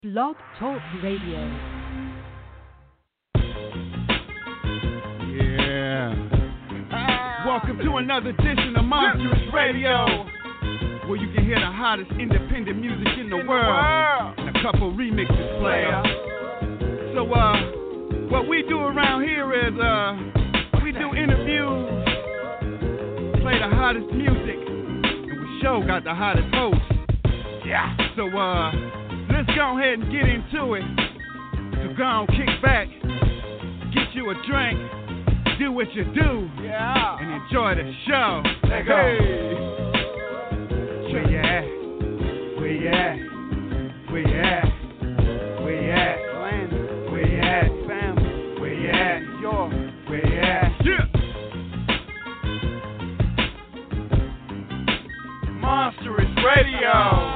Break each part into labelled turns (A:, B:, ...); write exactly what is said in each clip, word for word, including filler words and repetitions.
A: Blog Talk Radio.
B: Yeah. Welcome to another edition of Monstrous Radio, where you can hear the hottest independent music in the world and a couple remixes player. So, uh, what we do around here is, uh, we do interviews, play the hottest music, and we sure got the hottest host. Yeah. So, uh, let's go ahead and get into it. So go on, kick back, get you a drink, do what you do, yeah, and enjoy the show. Let go. Hey. Where you at? Where you at? Where you at? Where you at? Where you at? Family. Where you at? York. Where you at? Yeah. Monstrous Radio.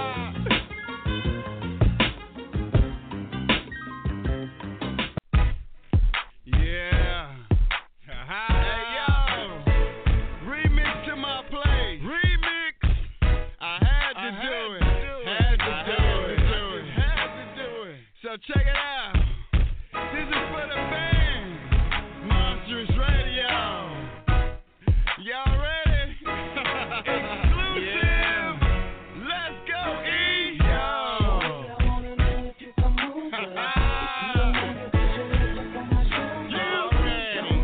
B: Check it out. This is for the band, Monstrous Radio. Y'all ready? Exclusive. Yeah. Let's go, E. Yo. You ready?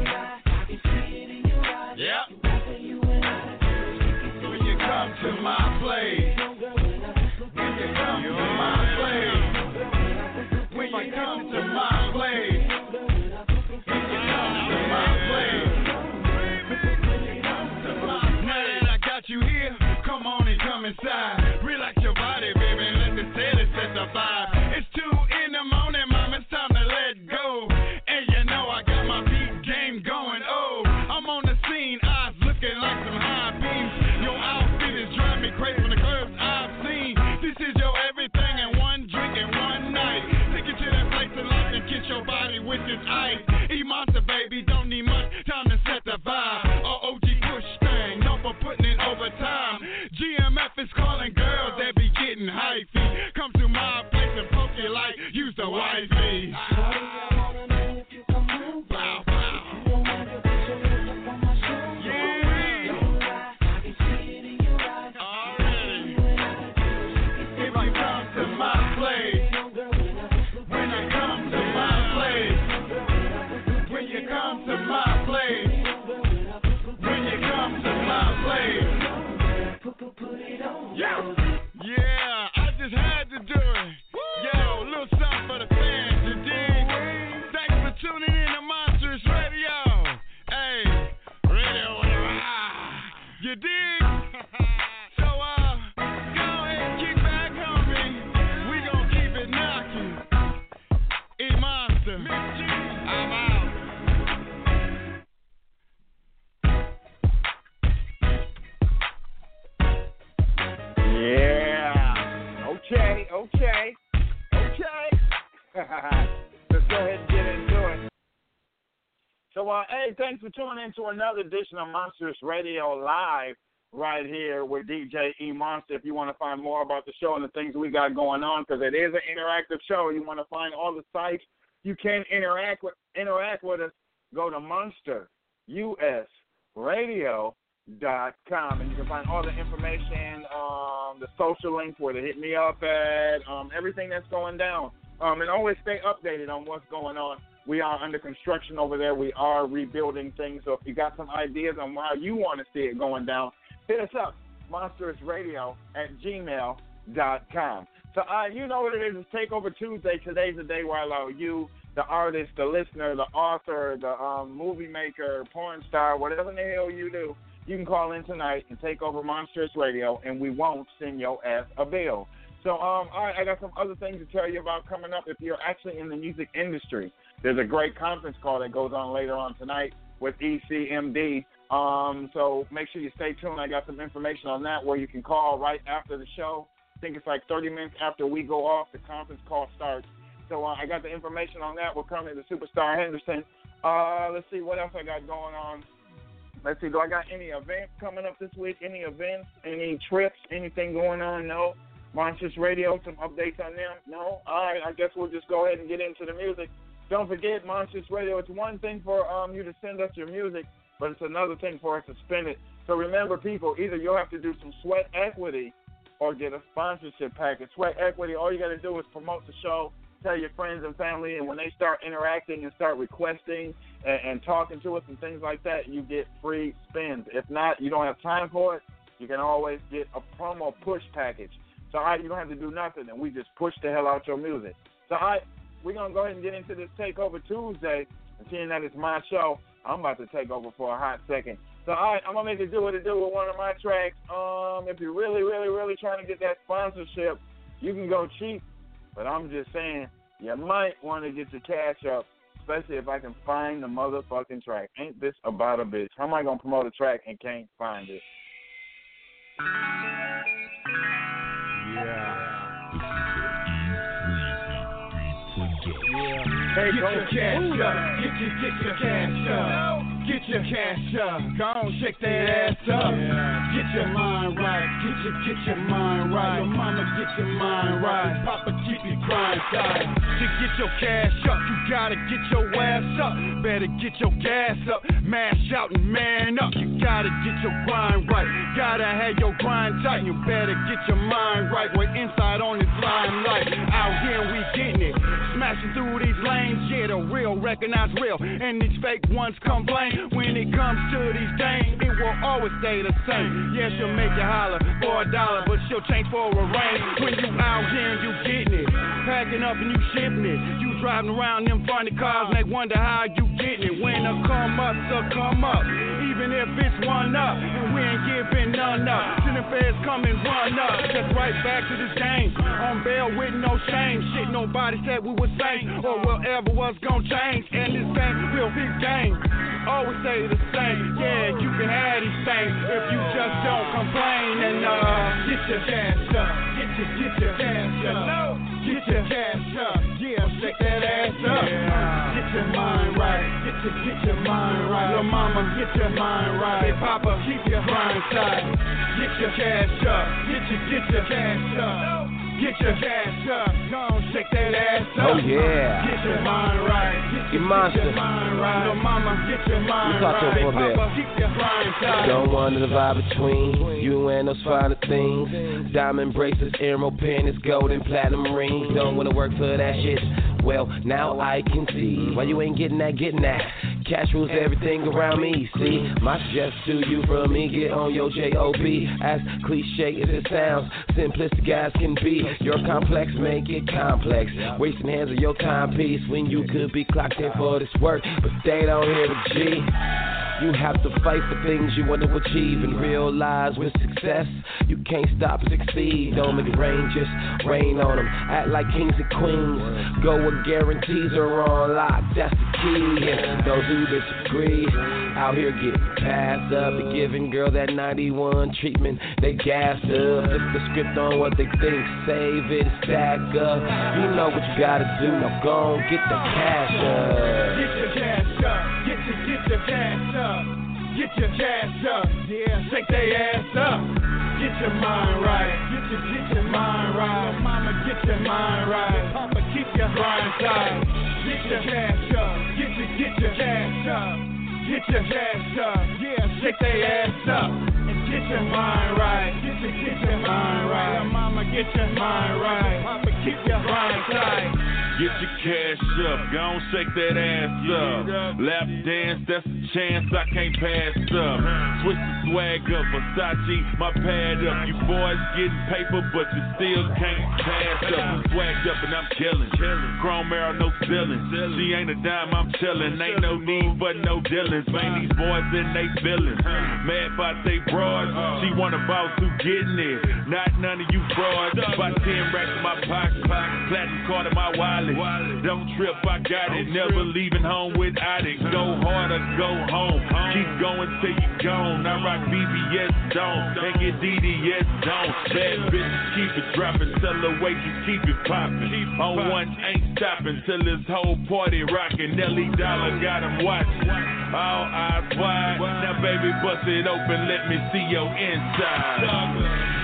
B: Yep. When you come to my place, when you come to my place. Come to my place. When you come to my place. Now that I got you here, come on and come inside. Relax your body, baby, and let the steady set the vibe. It's two in the morning, mom, it's time to let go. And you know I got my beat game going. Oh, I'm on the scene, eyes looking like some high beams. Your outfit is driving me crazy from the curves I've seen. This is your everything in one drink and one night. Get your body with this ice. E-Monster, baby, don't need much time to set the vibe. O G push thing, no for putting in overtime. G M F is calling girls that be getting hyphy. Come to my place and poke you like use the wifey. Wow, wow. Yeah. Already. If you come to my place. Come to my place. When you come to my place. Yeah. Yeah, I just had to do it. Yo, a little something for the fans, you dig? Thanks for tuning in to Monstrous Radio. Hey, radio, ah, you dig? So, uh, go ahead and kick back, homie. We gon' keep it knocking. E-Monster, I'm out. Yeah. Okay, okay, okay. Let's go ahead and get into it. So, uh, hey, thanks for tuning in to another edition of Monstrous Radio Live right here with D J E-Monster. If you want to find more about the show and the things we got going on, because it is an interactive show, you want to find all the sites you can interact with, interact with us, go to Monster U S Radio. Dot com, and you can find all the information, um, the social links where to hit me up at, um, everything that's going down, um, and always stay updated on what's going on. We are under construction over there. We are rebuilding things, so if you got some ideas on how you want to see it going down, hit us up, monsterousradio at gmail dot com. So uh, you know what it is. It's Takeover Tuesday. Today's the day where I allow you, the artist, the listener, the author, the um, movie maker, porn star, whatever the hell you do, you can call in tonight and take over Monstrous Radio, and we won't send your ass a bill. So, um, all right, I got some other things to tell you about coming up. If you're actually in the music industry, there's a great conference call that goes on later on tonight with E C M D. Um, so make sure you stay tuned. I got some information on that where you can call right after the show. I think it's like thirty minutes after we go off, the conference call starts. So uh, I got the information on that. We're coming to Superstar Henderson. Uh, let's see what else I got going on. Let's see, do I got any events coming up this week? Any events? Any trips? Anything going on? No. Monsters Radio, some updates on them? No? All right, I guess we'll just go ahead and get into the music. Don't forget, Monsters Radio, it's one thing for um, you to send us your music, but it's another thing for us to spin it. So remember, people, either you'll have to do some sweat equity or get a sponsorship package. Sweat equity, all you got to do is promote the show, tell your friends and family, and when they start interacting and start requesting and, and talking to us and things like that, you get free spins. If not, you don't have time for it, you can always get a promo push package. So, all right, you don't have to do nothing, and we just push the hell out your music. So, all right, we're going to go ahead and get into this Takeover Tuesday, and seeing that it's my show, I'm about to take over for a hot second. So, all right, I'm going to make it do what it do with one of my tracks. Um, if you're really, really, really trying to get that sponsorship, you can go cheap. But I'm just saying, you might want to get your cash up, especially if I can find the motherfucking track. Ain't this about a bitch? How am I going to promote a track and can't find it?
C: Yeah.
D: Hey, get your cash up. Get your, get your cash up. Get your cash up. Go on, shake that ass up. Yeah. Get your mind right. Get your, get your mind right. Your mama, get your mind right. Papa, keep your grind tight. To get your cash up, you gotta get your ass up. Better get your gas up. Mash out and man up. You gotta get your grind right. Gotta have your grind tight. You better get your mind right. We're inside on this limelight. Out here we getting it. Smashing through these lanes. Yeah, the real recognize real. And these fake ones complain. When it comes to these things, it will always stay the same. Yeah, she'll make you holler for a dollar, but she'll change for a range. When you out here and you getting it, packing up and you shipping it. You driving around them funny cars and they wonder how you getting it. When the come up, so come up. Even if it's one up, and we ain't giving none up. Till the feds come and run up. Just right back to this game. On bail with no shame. Shit nobody said we would say or whatever was gonna change. And this thing real big game. Always say the same, yeah, you can have these things if you just don't complain. And uh, get your cash up, get your, get your cash up, get your cash up, yeah, shake that ass up. Yeah. Get your mind right, get your, get your mind right. Your mama, get your mind right. Hey, Papa, keep your grind tight. Get your cash up, get your, get your cash up. Get your cash up, go on, shake that ass up.
E: Oh yeah.
D: Get your mind right, get your,
E: monster.
D: Get your mind right. Your mama, get your mind
E: talk
D: right.
E: To him for a bit.
D: Papa, keep your grind tight.
E: Don't want to divide between you and those finer things. Diamond bracelets, emerald pennies, gold and platinum rings. Don't want to work for that shit. Well, now I can see why you ain't getting that, getting that. Cash rules everything around me, see. My suggestion to you from me, get on your J O B. As cliche as it sounds, simplistic guys can be. Your complex, make it complex. Wasting hands of your timepiece when you could be clocked in for this work, but they don't hear the G. You have to fight for things you want to achieve and realize with success, you can't stop and succeed. Don't make it rain, just rain on them. Act like kings and queens. Go where guarantees are on lock, that's the key. And those who disagree, out here getting passed up and giving girl that ninety-one treatment. They gassed up, flip the script on what they think. Save it, stack up. You know what you gotta do, now go on, get the cash up.
D: Get your cash up, get your, get your cash up. Get your cash up, yeah, shake they ass up. Get your mind right, get your, get your mind right. Mama, get your mind right. Papa, keep your grind tight. Get your cash up, get your, get your cash up. Get your cash up, yeah, shake they ass up. And get your mind right, get your, get your mind right. Mama, get your mind right. Papa, keep your grind tight.
C: Get your cash up, go on, shake that ass up. Lap dance, that's a chance I can't pass up. Switch the swag up, Versace, my pad up. You boys getting paper, but you still can't pass up. I'm swagged up and I'm chillin'. Chrome arrow, no ceilings. She ain't a dime, I'm chillin'. Ain't no need for no dealings. Man, these boys in they feelings. Mad about they broads. She want a boss who getting it. Not none of you frauds. About ten racks in my pocket. Platinum card in my wallet. Don't trip, I got it. Never leaving home without it. Go hard or go home. Keep going till you gone. I rock B B S don't and get D D S don't. Bad bitches keep it dropping. Tell her wait, you keep it popping. On one ain't stopping till this whole party rocking. Nelly Dollar got him watching. All eyes wide. Now baby bust it open, let me see your inside.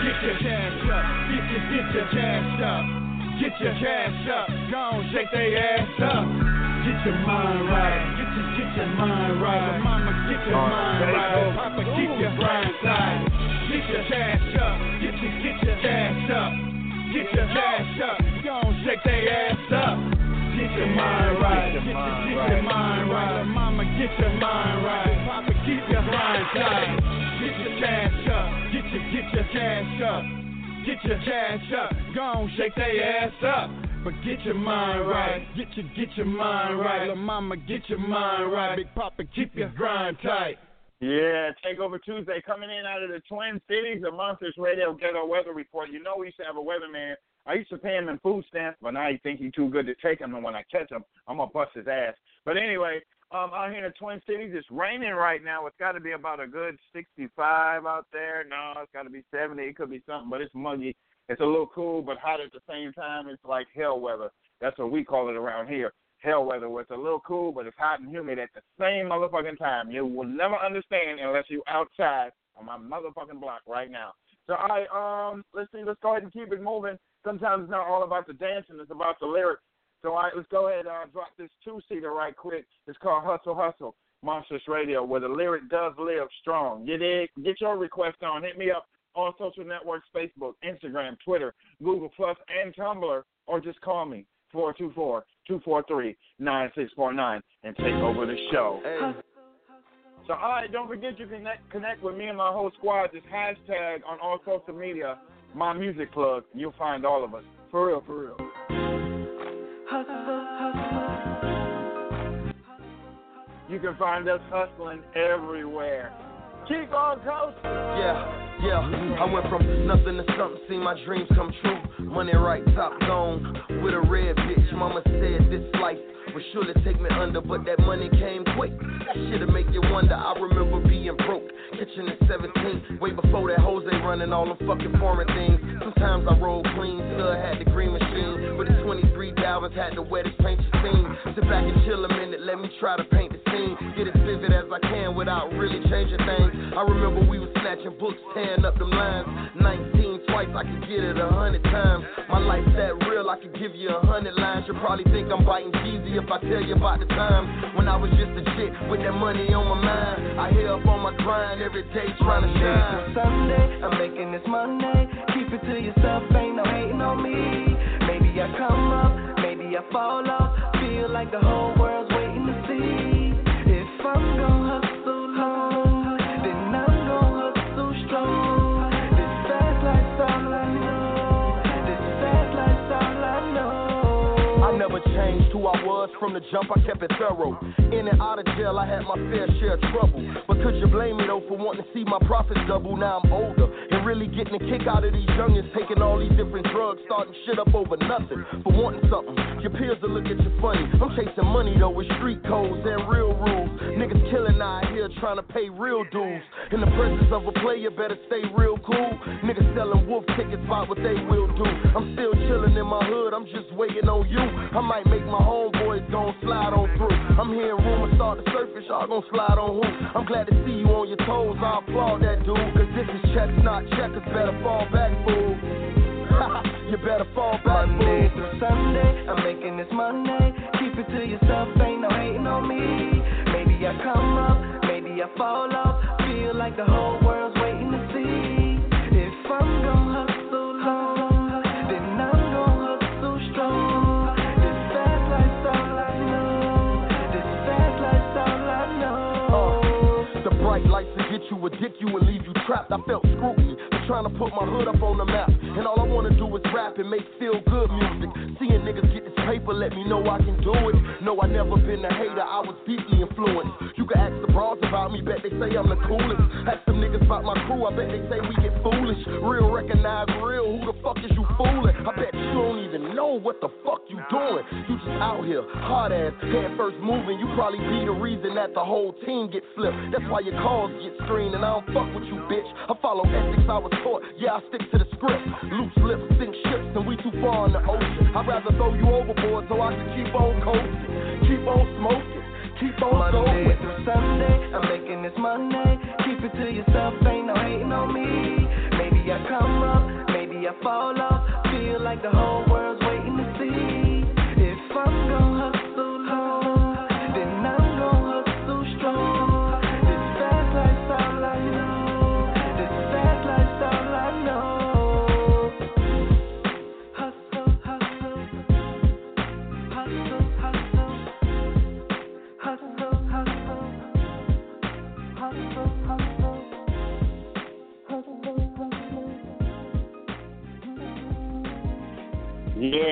D: get your cash up. Get your, get your cash up. Get your cash up. Go on, shake they ass up. Get your mind right. Get your, get your mind right. Mama, get your mind right. Papa, keep your grind tight. Get your cash up. Get your, get your cash up. Get your cash up. Go on, shake they ass up. Get your mind right. Get your, get your mind right. Mama, get your mind right. Papa, keep your grind tight. Get your cash up. Get your, get your cash up. Get your cash up. Go on, shake they ass up. But get your mind right. Get your, get your mind right. Little mama, get your mind right. Big Papa, keep your grind tight.
B: Yeah, Takeover Tuesday coming in out of the Twin Cities, the Monsters Radio Ghetto Weather Report. You know we used to have a weatherman. I used to pay him in food stamps, but now he think he's too good to take him, and when I catch him, I'm going to bust his ass. But anyway, um, out here in the Twin Cities, it's raining right now. It's got to be about a good sixty-five out there. No, it's got to be seventy. It could be something, but it's muggy. It's a little cool, but hot at the same time. It's like hell weather. That's what we call it around here. Hell weather, where it's a little cool, but it's hot and humid at the same motherfucking time. You will never understand unless you're outside on my motherfucking block right now. So, all right, um, let's see. Let's go ahead and keep it moving. Sometimes it's not all about the dancing. It's about the lyrics. So, all right, let's go ahead and uh, drop this two-seater right quick. It's called Hustle Hustle, Monsters Radio, where the lyric does live strong. Get it? Get your request on. Hit me up on social networks, Facebook, Instagram, Twitter, Google Plus, and Tumblr, or just call me, four two four, two four three, nine six four nine, and take over the show. Hey. So, all right, don't forget you can connect, connect with me and my whole squad. Just hashtag on all social media, My Music Plug, and you'll find all of us. For real, for real. Hustle, hustle. You can find us hustling everywhere. Keep on coasting.
F: Yeah, yeah. I went from nothing to something, see my dreams come true. Money right, top gone with a red bitch. Mama said this life would surely take me under, but that money came quick. That shit'll make you wonder. I remember being broke, kitchen at seventeen, way before that Jose running all them fucking foreign things. Sometimes I rolled clean, still had the green machine, but the twenty-three Dalvins had the wettest paint you seen. Sit back and chill a minute, let me try to paint the scene, get as vivid as I can without really changing things. I remember we was snatching books, tearing up them lines. nineteen twice, I could get it a hundred times. My life's that real, I could give you a hundred lines. You'll probably think I'm biting Jeezy if I tell you about the time when I was just a chick with that money on my mind. I hear up on my grind every day trying to shine.
G: Sunday, I'm making this Monday. Keep it to yourself, ain't no hating on me. Maybe I come up, maybe I fall off. Feel like the whole world's waiting to see if I'm gonna hustle long. Then I'm gonna hustle strong. This fast life's all I know. This fast life's all I know.
F: I never changed who I was from the jump, I kept it thorough. In and out of jail, I had my fair share of trouble. But could you blame me though for wanting to see my profits double? Now I'm older and really getting a kick out of these youngins, taking all these different drugs, starting shit up over nothing. For wanting something, your peers will look at you funny. I'm chasing money though with street codes and real rules. Niggas killing out here trying to pay real dues. In the presence of a player, better stay real cool. Niggas selling wolf tickets about what they will do. I'm still chilling in my hood, I'm just waiting on you. I might make my homeboys gon' slide on through. I'm hearing rumors start to surface, y'all gon' slide on who? I'm glad to see you on your toes, I applaud that dude. Cause this is checks, not checkers, better fall back, fool. You better fall back,
G: Monday through Sunday, I'm making this Monday. Keep it to yourself, ain't no hating on me. Maybe I come up, maybe I fall off. Feel like the whole world's waiting to see if I'm gonna hustle long. Then I'm gonna hustle strong. This fast life's all I know. This fast life's all I know.
F: Uh, the bright lights will get you, addict you, and leave you trapped. I felt scrutiny for trying to put my hood up on the map, and all I wanna do is rap and make feel good music. Seeing niggas get this paper, let me know I can do it. No, I never been a hater, I was deeply influenced. You can ask the bras about me, bet they say I'm the coolest. Ask some niggas about my crew, I bet they say we get foolish. Real recognize real, who the fuck is you fooling? I bet you don't even know what the fuck you doing. You just out here, hard ass, head first moving. You probably be the reason that the whole team get flipped. That's why your calls get screened, and I don't fuck with you, bitch. I follow ethics I was taught, yeah, I stick to the script. Loose lips sink ships, and we too far in the ocean. I'd rather throw you overboard so I can keep on coasting. Keep on smoking, keep on
G: Monday
F: going.
G: through Sunday, I'm making this Monday. Keep it to yourself, ain't no hating on me. Maybe I come up,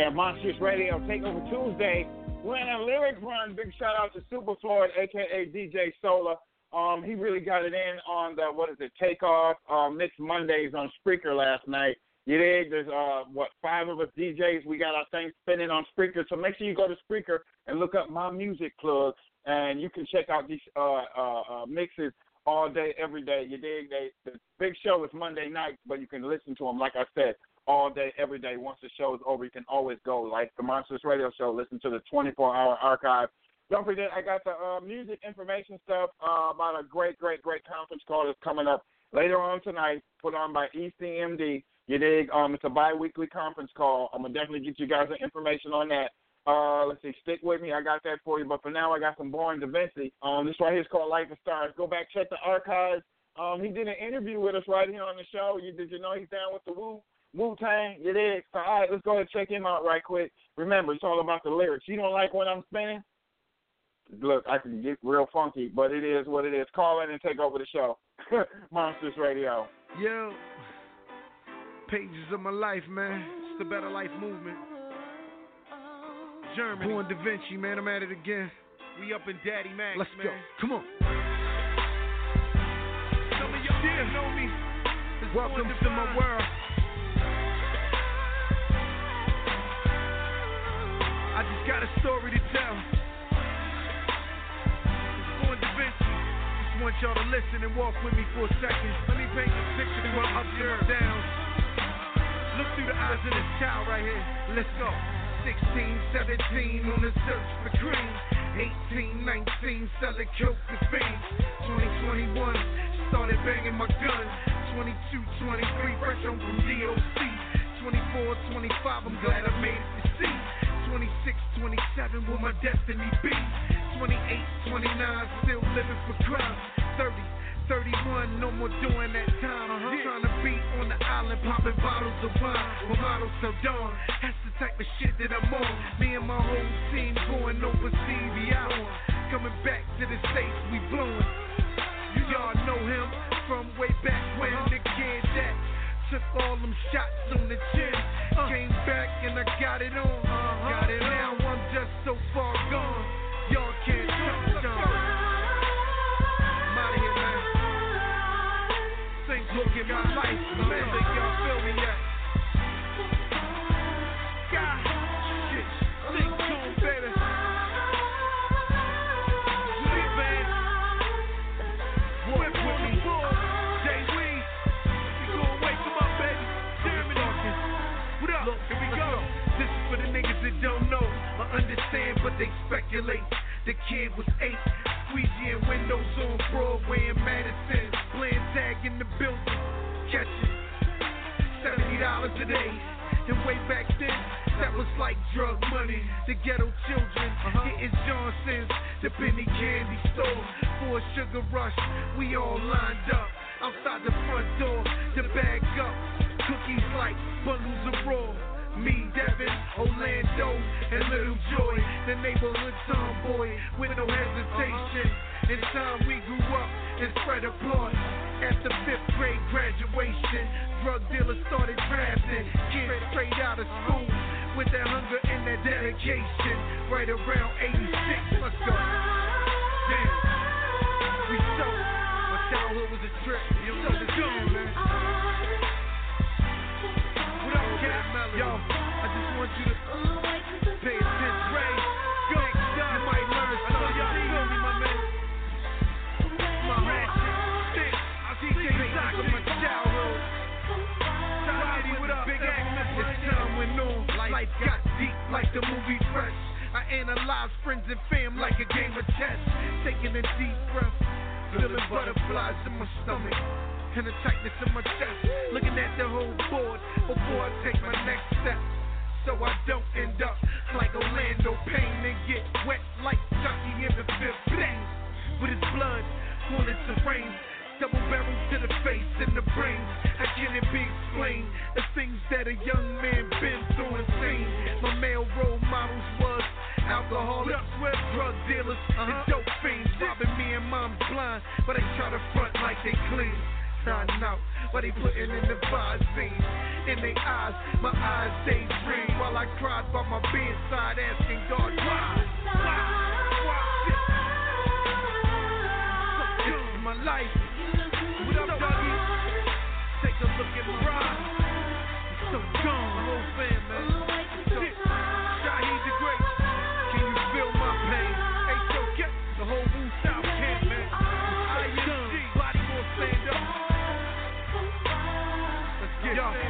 B: Yeah, Monstrous Radio Takeover Tuesday. We're in a lyric run. Big shout out to Super Floyd, aka D J Solar. Um, he really got it in on the what is it, Takeoff uh, Mixed Mondays on Spreaker last night. You dig? There's uh what five of us D Js. We got our things spinning on Spreaker. So make sure you go to Spreaker and look up My Music Plug, and you can check out these uh, uh, uh, mixes all day, every day. You dig? They, the big show is Monday night, but you can listen to them, like I said, all day, every day. Once the show is over, you can always go, like the Monstrous Radio Show, listen to the twenty-four hour archive. Don't forget, I got the uh, music information stuff uh, about a great, great, great conference call that's coming up later on tonight, put on by E C M D. You dig? Um, it's a bi-weekly conference call. I'm going to definitely get you guys the information on that. Uh, let's see, stick with me. I got that for you. But for now, I got some Born Da Vinci. Um, this right here is called Life of Stars. Go back, check the archives. Um, he did an interview with us right here on the show. You, did you know he's down with the Wu? Wu-Tang? You dig? So, all right, let's go ahead and check him out right quick. Remember, it's all about the lyrics. You don't like what I'm spinning? Look, I can get real funky, but it is what it is. Call in and take over the show. Monstrous Radio.
H: Yo, pages of my life, man. It's the Better Life movement. Germany. Born Da Vinci, man. I'm at it again. We up in Daddy Max, Let's man. Go. Come on. Some of y'all yeah. know me. It's Welcome to my world. I just got a story to tell. It's Born Da Vinci. Just want y'all to listen and walk with me for a second. Let me paint a picture of my ups and my downs. Look through the eyes of this child right here. Let's go. sixteen, seventeen on the search for cream. eighteen, nineteen selling coke to fiends. twenty twenty-one started banging my gun. twenty-two, twenty-three fresh home from D O C. twenty-four, twenty-five I'm glad I made it to see. twenty-six, twenty-seven will my destiny be. twenty-eight, twenty-nine still living for crime. thirty, thirty-one no more doing that time. Uh-huh. Yeah. Trying to be on the island popping bottles of wine with models till dawn. That's the type of shit that I'm on. Me and my whole team going overseas, we out. Coming back to the States, we blowing. You y'all know him from way back when uh-huh. the kid that took all them shots on the chin. Uh. Came back and I got it on. Uh-huh. Got it now, I'm just so far gone. Y'all can't touch on. I'm out of here, man. Sing, look at my life, man. Think y'all feel me yet? God, shit, sing tune, baby. Sweet man, whip with me. Jay Wee, we gon' wake them up, baby. Damn it, Dawkins. What up? Look, here we go. This is for the niggas that don't know or understand, but they speculate. The kid was eight, squeegee and windows on Broadway in Madison. Playing tag in the building, catch it. seventy dollars a day. And way back then, that was like drug money. The ghetto children, uh-huh. getting Johnson's, the penny candy store. For a sugar rush, we all lined up. Outside the front door, to bag up. Cookies like bundles of raw. Me, Devin, Orlando, and Little Joy. The neighborhood tomboy with no hesitation. In time we grew up and spread abroad. After fifth grade graduation, drug dealers started drafting kids straight out of school with that hunger and that dedication. Right around eighty-six, let's go. Damn, we so. My childhood was a trip. You know the song, man. What up, Cat? Yo, I just want you to pay attention. Ray, go. You might learn something. Y'all feel me, my man? My ratchet, thick, D J Sock of my childhood. Roddy with a big ass. As time went on, life got deep like the movie Fresh. I analyze friends and fam like a game of chess. Taking a deep breath, feeling butterflies in my stomach. And the tightness in my chest, looking at the whole board before I take my next step. So I don't end up like Orlando Payne and get wet like Chucky in the fifth place. With his blood, bullets and rain, double barrel to the face and the brain. How can it be explained? The things that a young man been through and seen. My male role models was alcoholics, drug dealers, uh-huh. and dope fiends robbing me and mom's blind, but they try to front like they clean. shining out. While they putting in the Visine. In their eyes, my eyes daydream. While I cried by my bedside, asking God why, why, why? This is my life. What up, doggy? Take a look at my ride. It's so gone, my whole fam, man. Shaheed the Great. Can you feel my pain? Hey, so get the whole Wu South camp, man. I am G. Body more stand up. Let's get it.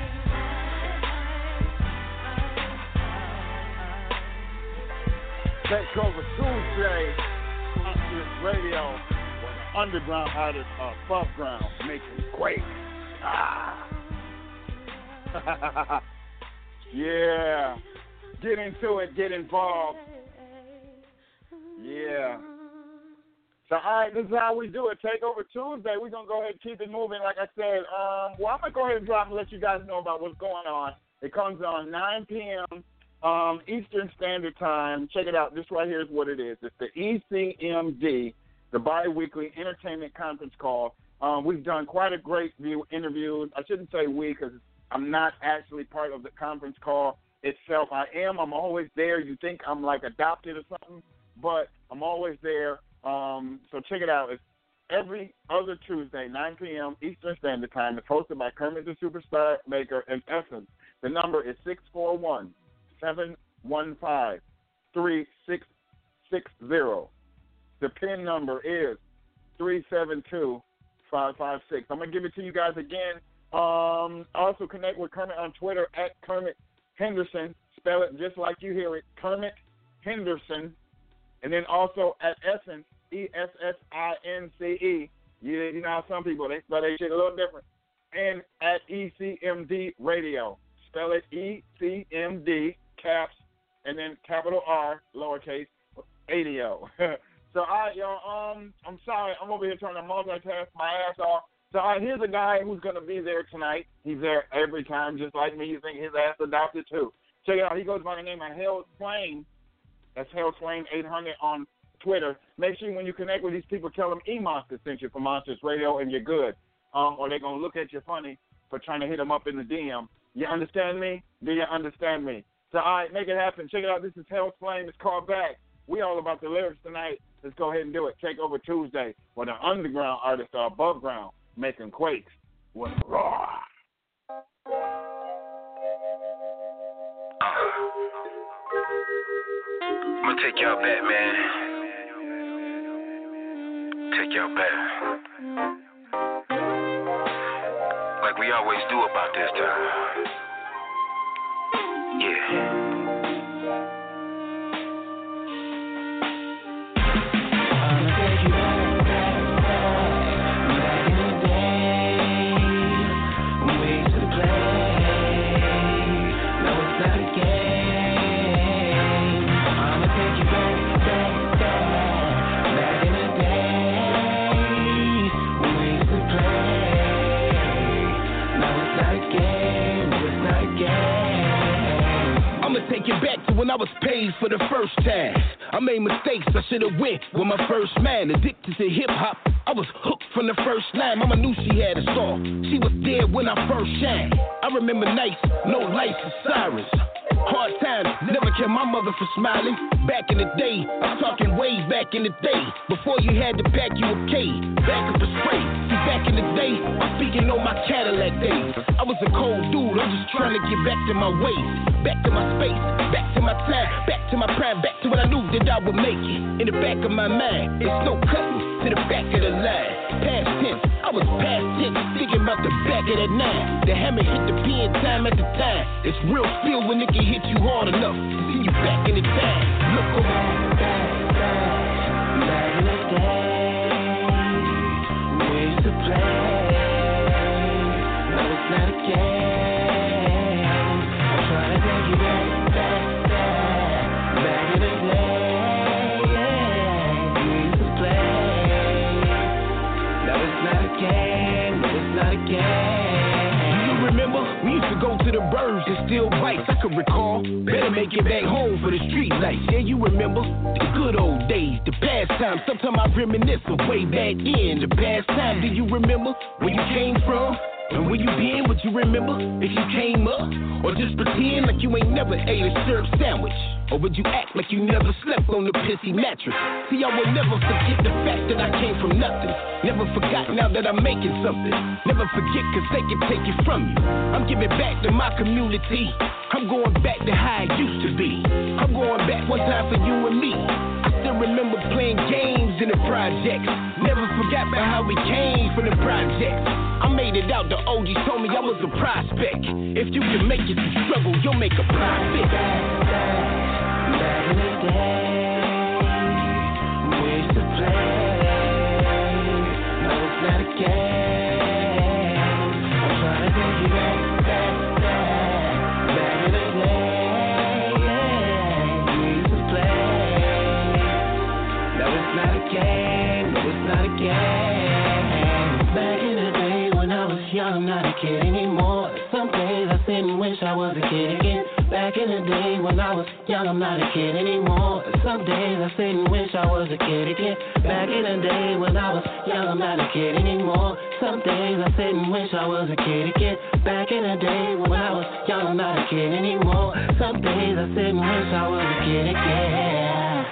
B: Take over Tuesday, Monsters Radio, where the underground artists are above ground, making quake. Ah. Yeah. Get into it, get involved. Yeah. So, all right, this is how we do it. Take over Tuesday. We're going to go ahead and keep it moving. Like I said, um, well, I'm going to go ahead and drop and let you guys know about what's going on. It comes on nine p.m. Um, Eastern Standard Time. Check it out. This right here is what it is. It's the E C M D, the Bi-Weekly Entertainment Conference Call. Um, we've done quite a great few interviews. I shouldn't say we because I'm not actually part of the conference call itself. I am. I'm always there. You think I'm like adopted or something, but I'm always there. Um, so check it out. It's every other Tuesday, nine p.m. Eastern Standard Time. It's hosted by Kermit the Superstar Maker and Essence. The number is six four one, seven one five, three six six zero. The PIN number is three seven two, five five six. I'm going to give it to you guys again. Um, also connect with Kermit on Twitter at Kermit Henderson. Spell it just like you hear it, Kermit Henderson. And then also at Essence, E S S I N C E. You, you know how some people, they spell their shit a little different. And at E C M D Radio. Spell it E C M D, caps, and then capital R, lowercase, A D O. So, all right, y'all, um, I'm sorry. I'm over here trying to multitask my ass off. So, all right, here's a guy who's going to be there tonight. He's there every time, just like me. You think his ass adopted, too. Check it out. He goes by the name of Hell's Flame. That's Hell's Flame eight hundred on Twitter. Make sure when you connect with these people, tell them E-Monster sent you from Monsters Radio, and you're good. Um, or they're going to look at you funny for trying to hit them up in the D M. You understand me? Do you understand me? So, all right, make it happen. Check it out. This is Hell's Flame. It's called Back. We all about the lyrics tonight. Let's go ahead and do it. Take over Tuesday, where the underground artists are above ground, making quakes with raw.
I: I'm gonna take y'all back, man. Take y'all back. Like we always do about this time. Yeah.
J: Take it back to when I was paid for the first time. I made mistakes, I should've went with my first man. Addicted to hip-hop, I was hooked from the first line. Mama knew she had a star, she was there when I first shined. I remember nights, no lights and sirens. Hard times, never kept my mother from smiling. Back in the day, I'm talking way back in the day. Before you had to pack you a K, back up a spray. See, back in the day, I'm speaking on my Cadillac days. I was a cold dude, I'm just trying to get back to my ways. Back to my space, back to my time, back to my prime, back to what I knew that I would make it. In the back of my mind, it's no cutting to the back of the line. Past tense, I was past tense, thinking about the back of that nine. The hammer hit the pen time at the time. It's real feel when it can hit you hard enough to see you back in the time. Look around, back, back, back in the day. We used to play. No, it's not a game. I'm trying to take you back, back, back, back in the day. We used to play. No, it's not a game. No, it's not a game. Do you remember? We used to go to the birds and steal bikes. I could recall. Better make it back home for the street life. Yeah, you remember the good old days, the past time. Sometimes I reminisce of way back in the past time. Do you remember where you came from? And where you been, would you remember if you came up? Or just pretend like you ain't never ate a syrup sandwich? Or would you act like you never slept on the pissy mattress? See, I will never forget the fact that I came from nothing. Never forgot now that I'm making something. Never forget cause they can take it from you. I'm giving back to my community. I'm going back to how it used to be. I'm going back one time for you and me. I still remember playing games in the projects. Never forgot about how we came from the projects. I made it out, the O Gs told me I was a prospect. If you can make it through struggle, you'll make a profit. Back in the day, we used to play. No, it's not a game. I'm trying to take you back, back, back. Back in the day, we used to play. No, it's not a game. No, it's not a game. Back in the day when I was young, I'm not a kid anymore. Some days I sit and wish I was a kid again. Back in the day when I was young, I'm not a kid anymore. Some days I sit and wish I was a kid again. Back in the day when I was young, I'm not a kid anymore. Some days I sit and wish I was a kid again. Back in the day when I was young, I'm not a kid anymore. Some days I sit and wish I was a kid again.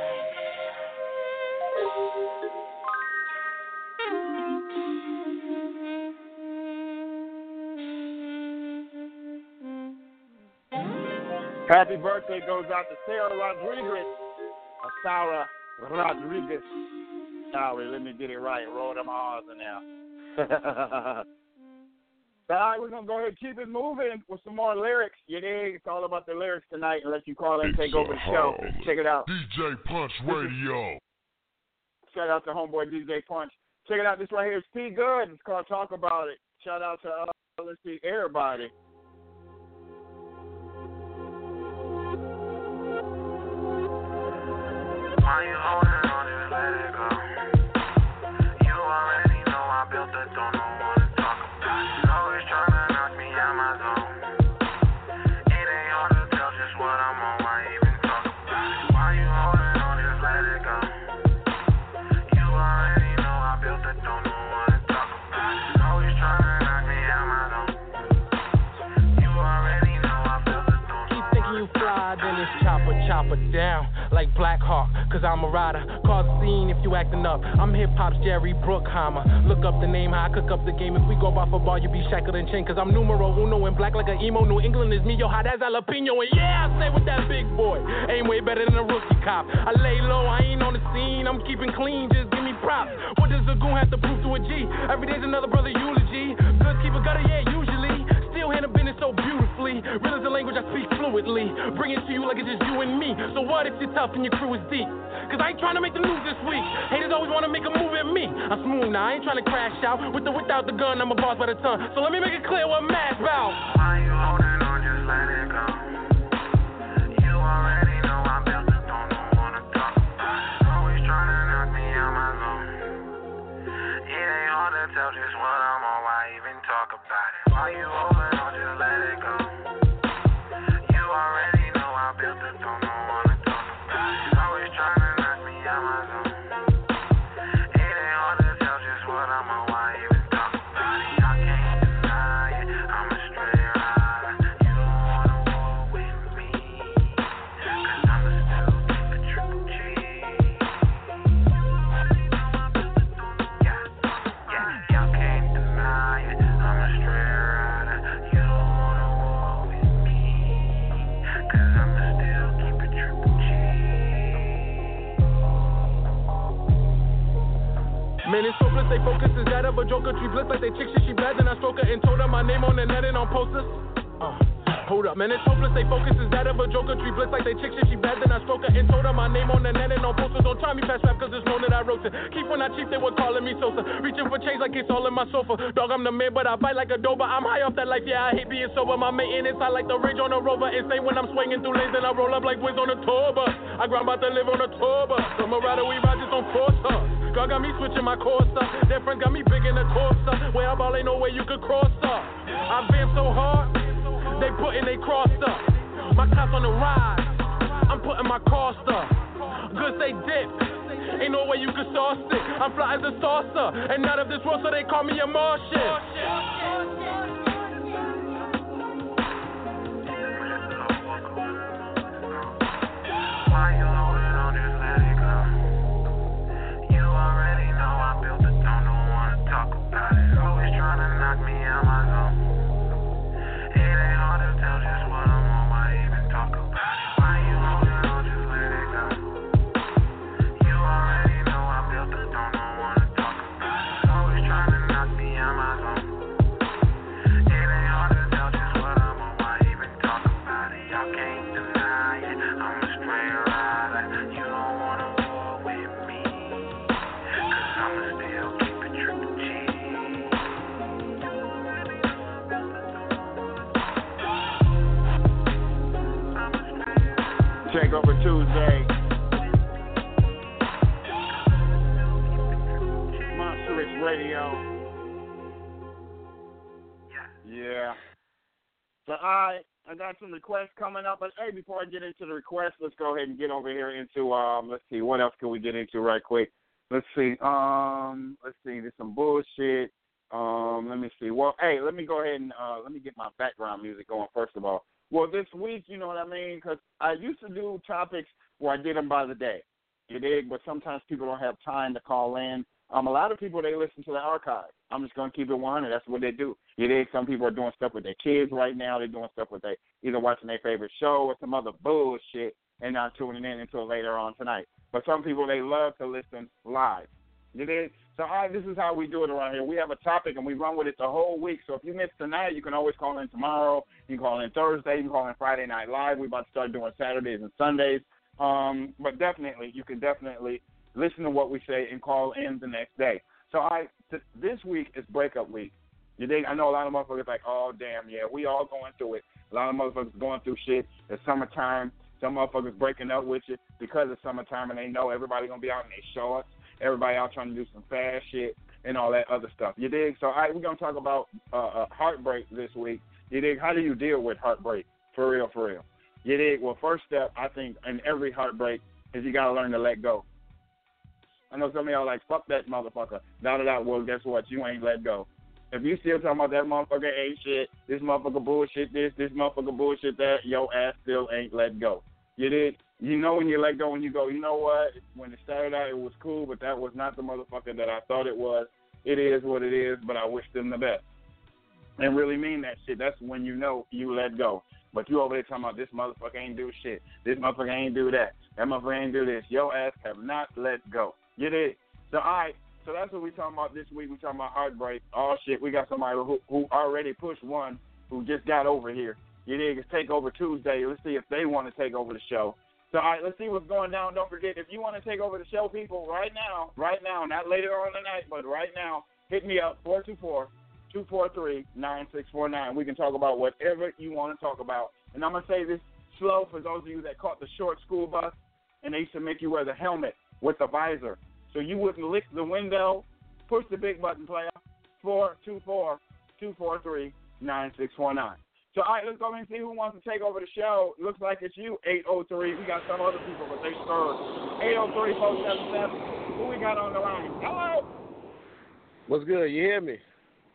B: Happy birthday goes out to Sarah Rodriguez. Or Sarah Rodriguez. Sorry, let me get it right. Roll them R's in there. All right, we're going to go ahead and keep it moving with some more lyrics. You dig? It's all about the lyrics tonight and let you call in and take over the show. Check it out.
K: D J Punch Radio.
B: Shout out to homeboy D J Punch. Check it out. This right here is P Good. It's called Talk About It. Shout out to, uh, let's see, everybody.
L: Why you holding on, just let it go. You already know I built the throne, don't wanna talk about it. Always tryna knock me out my zone. It ain't hard to tell just what I'm on, why even talk about it. Why you holding on, just let it go. You already know I built the throne, don't wanna talk about it. Always tryna knock me out my zone. You already know I built the throne.
M: Keep thinking you fly, then it's chopper, chopper down. Like Black Hawk, cause I'm a rider. Cause the scene if you acting up. I'm hip-hop's Jerry Bruckheimer. Look up the name, how I cook up the game. If we go by football, you be shackled and chained. Cause I'm numero uno and black like an emo. New England is me, yo, hot as jalapeno. And yeah, I stay with that big boy. Aim way better than a rookie cop. I lay low, I ain't on the scene. I'm keeping clean, just give me props. What does a goon have to prove to a G? Every day's another brother eulogy. Good keep a gutter, yeah, usually. Still handle business so beautifully. Real is the language I speak fluidly. Bring it to you like it's just you and me. So what if you're tough and your crew is deep? Cause I ain't trying to make the news this week. Haters always wanna make a move at me. I'm smooth now, I ain't trying to crash out. With or without the gun, I'm a boss by the ton. So let me make it clear what Matt's about.
L: Why you holding on, just let it go. You already know I built the throne, don't wanna talk about it. Always trying to knock me out my zone. It ain't hard to tell just what I'm on, why even talk about it. Why you holding on, just let it go. You already know I built the throne, don't wanna talk about it. Always trying to knock me out my zone. It ain't hard to tell just what I'm on, why even talk about it. I can't deny it, I'm a straight rider. You don't wanna roll with me, cause I'ma still keep it triple G. You already know I built the throne, yeah, yeah. Y'all can't deny it, I'm a straight rider. You don't wanna roll with me, cause I'ma still keep it triple G.
M: Man, it's hopeless, they focus. Is that of a joker? Tree bliss like they chick shit, she bad, then I stroke her and told her my name on the net and on posters. Uh, hold up, man, it's hopeless, they focus. Is that of a joker? Tree bliss like they chick shit, she bad, then I stroke her and told her my name on the net and on posters. Don't try me past rap, cause it's known that I wrote it. Keep when I cheap, they were calling me Sosa. Reaching for change like it's all in my sofa. Dog, I'm the man, but I bite like a dober. I'm high off that life, yeah, I hate being sober. My mate inside like the rage on a rover. Insane when I'm swinging through lanes, and I roll up like Wiz on a tour bus. I grind about to live on a tour bus. I'm a rider, we ride just on force her. God got me switching my course up. That friend got me big in the course up. Where I ball ain't no way you could cross up. I've been so hard, they putting they cross up. My cops on the rise. I'm putting my cost up. Good say dip. Ain't no way you can sauce it. I'm fly as a saucer. And none of this world, so they call me a Martian.
L: Why you holding on, just let it go. You already know I built the throne, don't wanna talk about it. Always trying to knock me out my zone. It ain't hard to tell just what I'm on, why even talk about it. Why you holding on, just let it go. You already know I built the throne, don't wanna talk about it. Always trying to knock me out my zone. It ain't hard to tell just what I'm on, why even talk about it. Y'all can't deny it, I'm a straight rider. You don't wanna war with me, cause I'ma still keep it triple G.
B: Takeover Tuesday. Monstrous Radio. Yeah. So I I got some requests coming up, but hey, before I get into the requests, let's go ahead and get over here into um. Let's see, what else can we get into right quick? Let's see. Um. Let's see. There's some bullshit. Um. Let me see. Well, hey, let me go ahead and uh. Let me get my background music going first of all. Well, this week, you know what I mean? Because I used to do topics where I did them by the day. You dig? But sometimes people don't have time to call in. Um, a lot of people, they listen to the archive. I'm just going to keep it one hundred. That's what they do. You dig? Some people are doing stuff with their kids right now. They're doing stuff with their, either watching their favorite show or some other bullshit and not tuning in until later on tonight. But some people, they love to listen live. You dig? So I, this is how we do it around here. We have a topic, and we run with it the whole week. So if you miss tonight, you can always call in tomorrow. You can call in Thursday. You can call in Friday Night Live. We're about to start doing Saturdays and Sundays. Um, but definitely, you can definitely listen to what we say and call in the next day. So I th- this week is breakup week. You dig? I know a lot of motherfuckers like, oh, damn, yeah, we all going through it. A lot of motherfuckers going through shit. It's summertime. Some motherfuckers breaking up with you because it's summertime, and they know everybody going to be out in their shorts. Everybody out trying to do some fast shit and all that other stuff. You dig? So all right, we're going to talk about uh, uh, heartbreak this week. You dig? How do you deal with heartbreak? For real, for real. You dig? Well, first step, I think, in every heartbreak is you got to learn to let go. I know some of y'all like, fuck that motherfucker. Da-da-da. Well, guess what? You ain't let go. If you still talking about that motherfucker ain't shit, this motherfucker bullshit this, this motherfucker bullshit that, your ass still ain't let go. You did? You know when you let go and you go, you know what? When it started out, it was cool, but that was not the motherfucker that I thought it was. It is what it is, but I wish them the best. And really mean that shit. That's when you know you let go. But you over there talking about this motherfucker ain't do shit. This motherfucker ain't do that. That motherfucker ain't do this. Your ass have not let go. You did? So, all right. So that's what we talking about this week. We talking about heartbreak. Oh, shit. We got somebody who, who already pushed one who just got over here. You dig? It's Takeover Tuesday. Let's see if they want to take over the show. So, all right, let's see what's going down. Don't forget, if you want to take over the show, people, right now, right now, not later on tonight, but right now, hit me up, four two four, two four three, nine six four nine. We can talk about whatever you want to talk about. And I'm going to say this slow for those of you that caught the short school bus, and they used to make you wear the helmet with the visor. So you wouldn't lick the window. Push the big button, player, four two four, two four three, nine six four nine. So, all right, let's go and see who wants to take over the show. Looks like it's you, eight oh three. We got some other people, but they serve. eight oh three, four seven seven. Who we got on the line? Hello?
N: What's good? You hear me?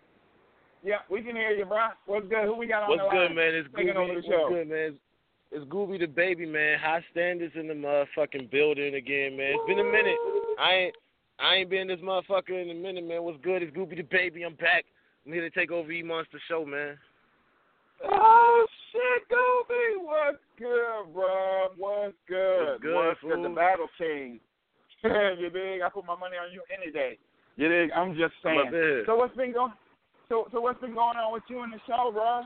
B: Yeah, we can hear you, bro. What's good? Who we got on
N: What's
B: the line?
N: What's good, man? It's Gooby.
B: Over the show.
N: What's good, man? It's, it's Gooby the baby, man. High standards in the motherfucking building again, man. It's been a minute. I ain't I ain't been this motherfucker in a minute, man. What's good? It's Gooby the baby. I'm back. I'm here to take over E-Monster Show, man.
B: Oh, shit, Gooby. What's good, bro? What's good?
N: What's good,
B: What's
N: fool?
B: good? The Battle King. You dig? I put my money on you any day. You dig? I'm just saying. So what's been going so so what's been going on with you in the show, bro?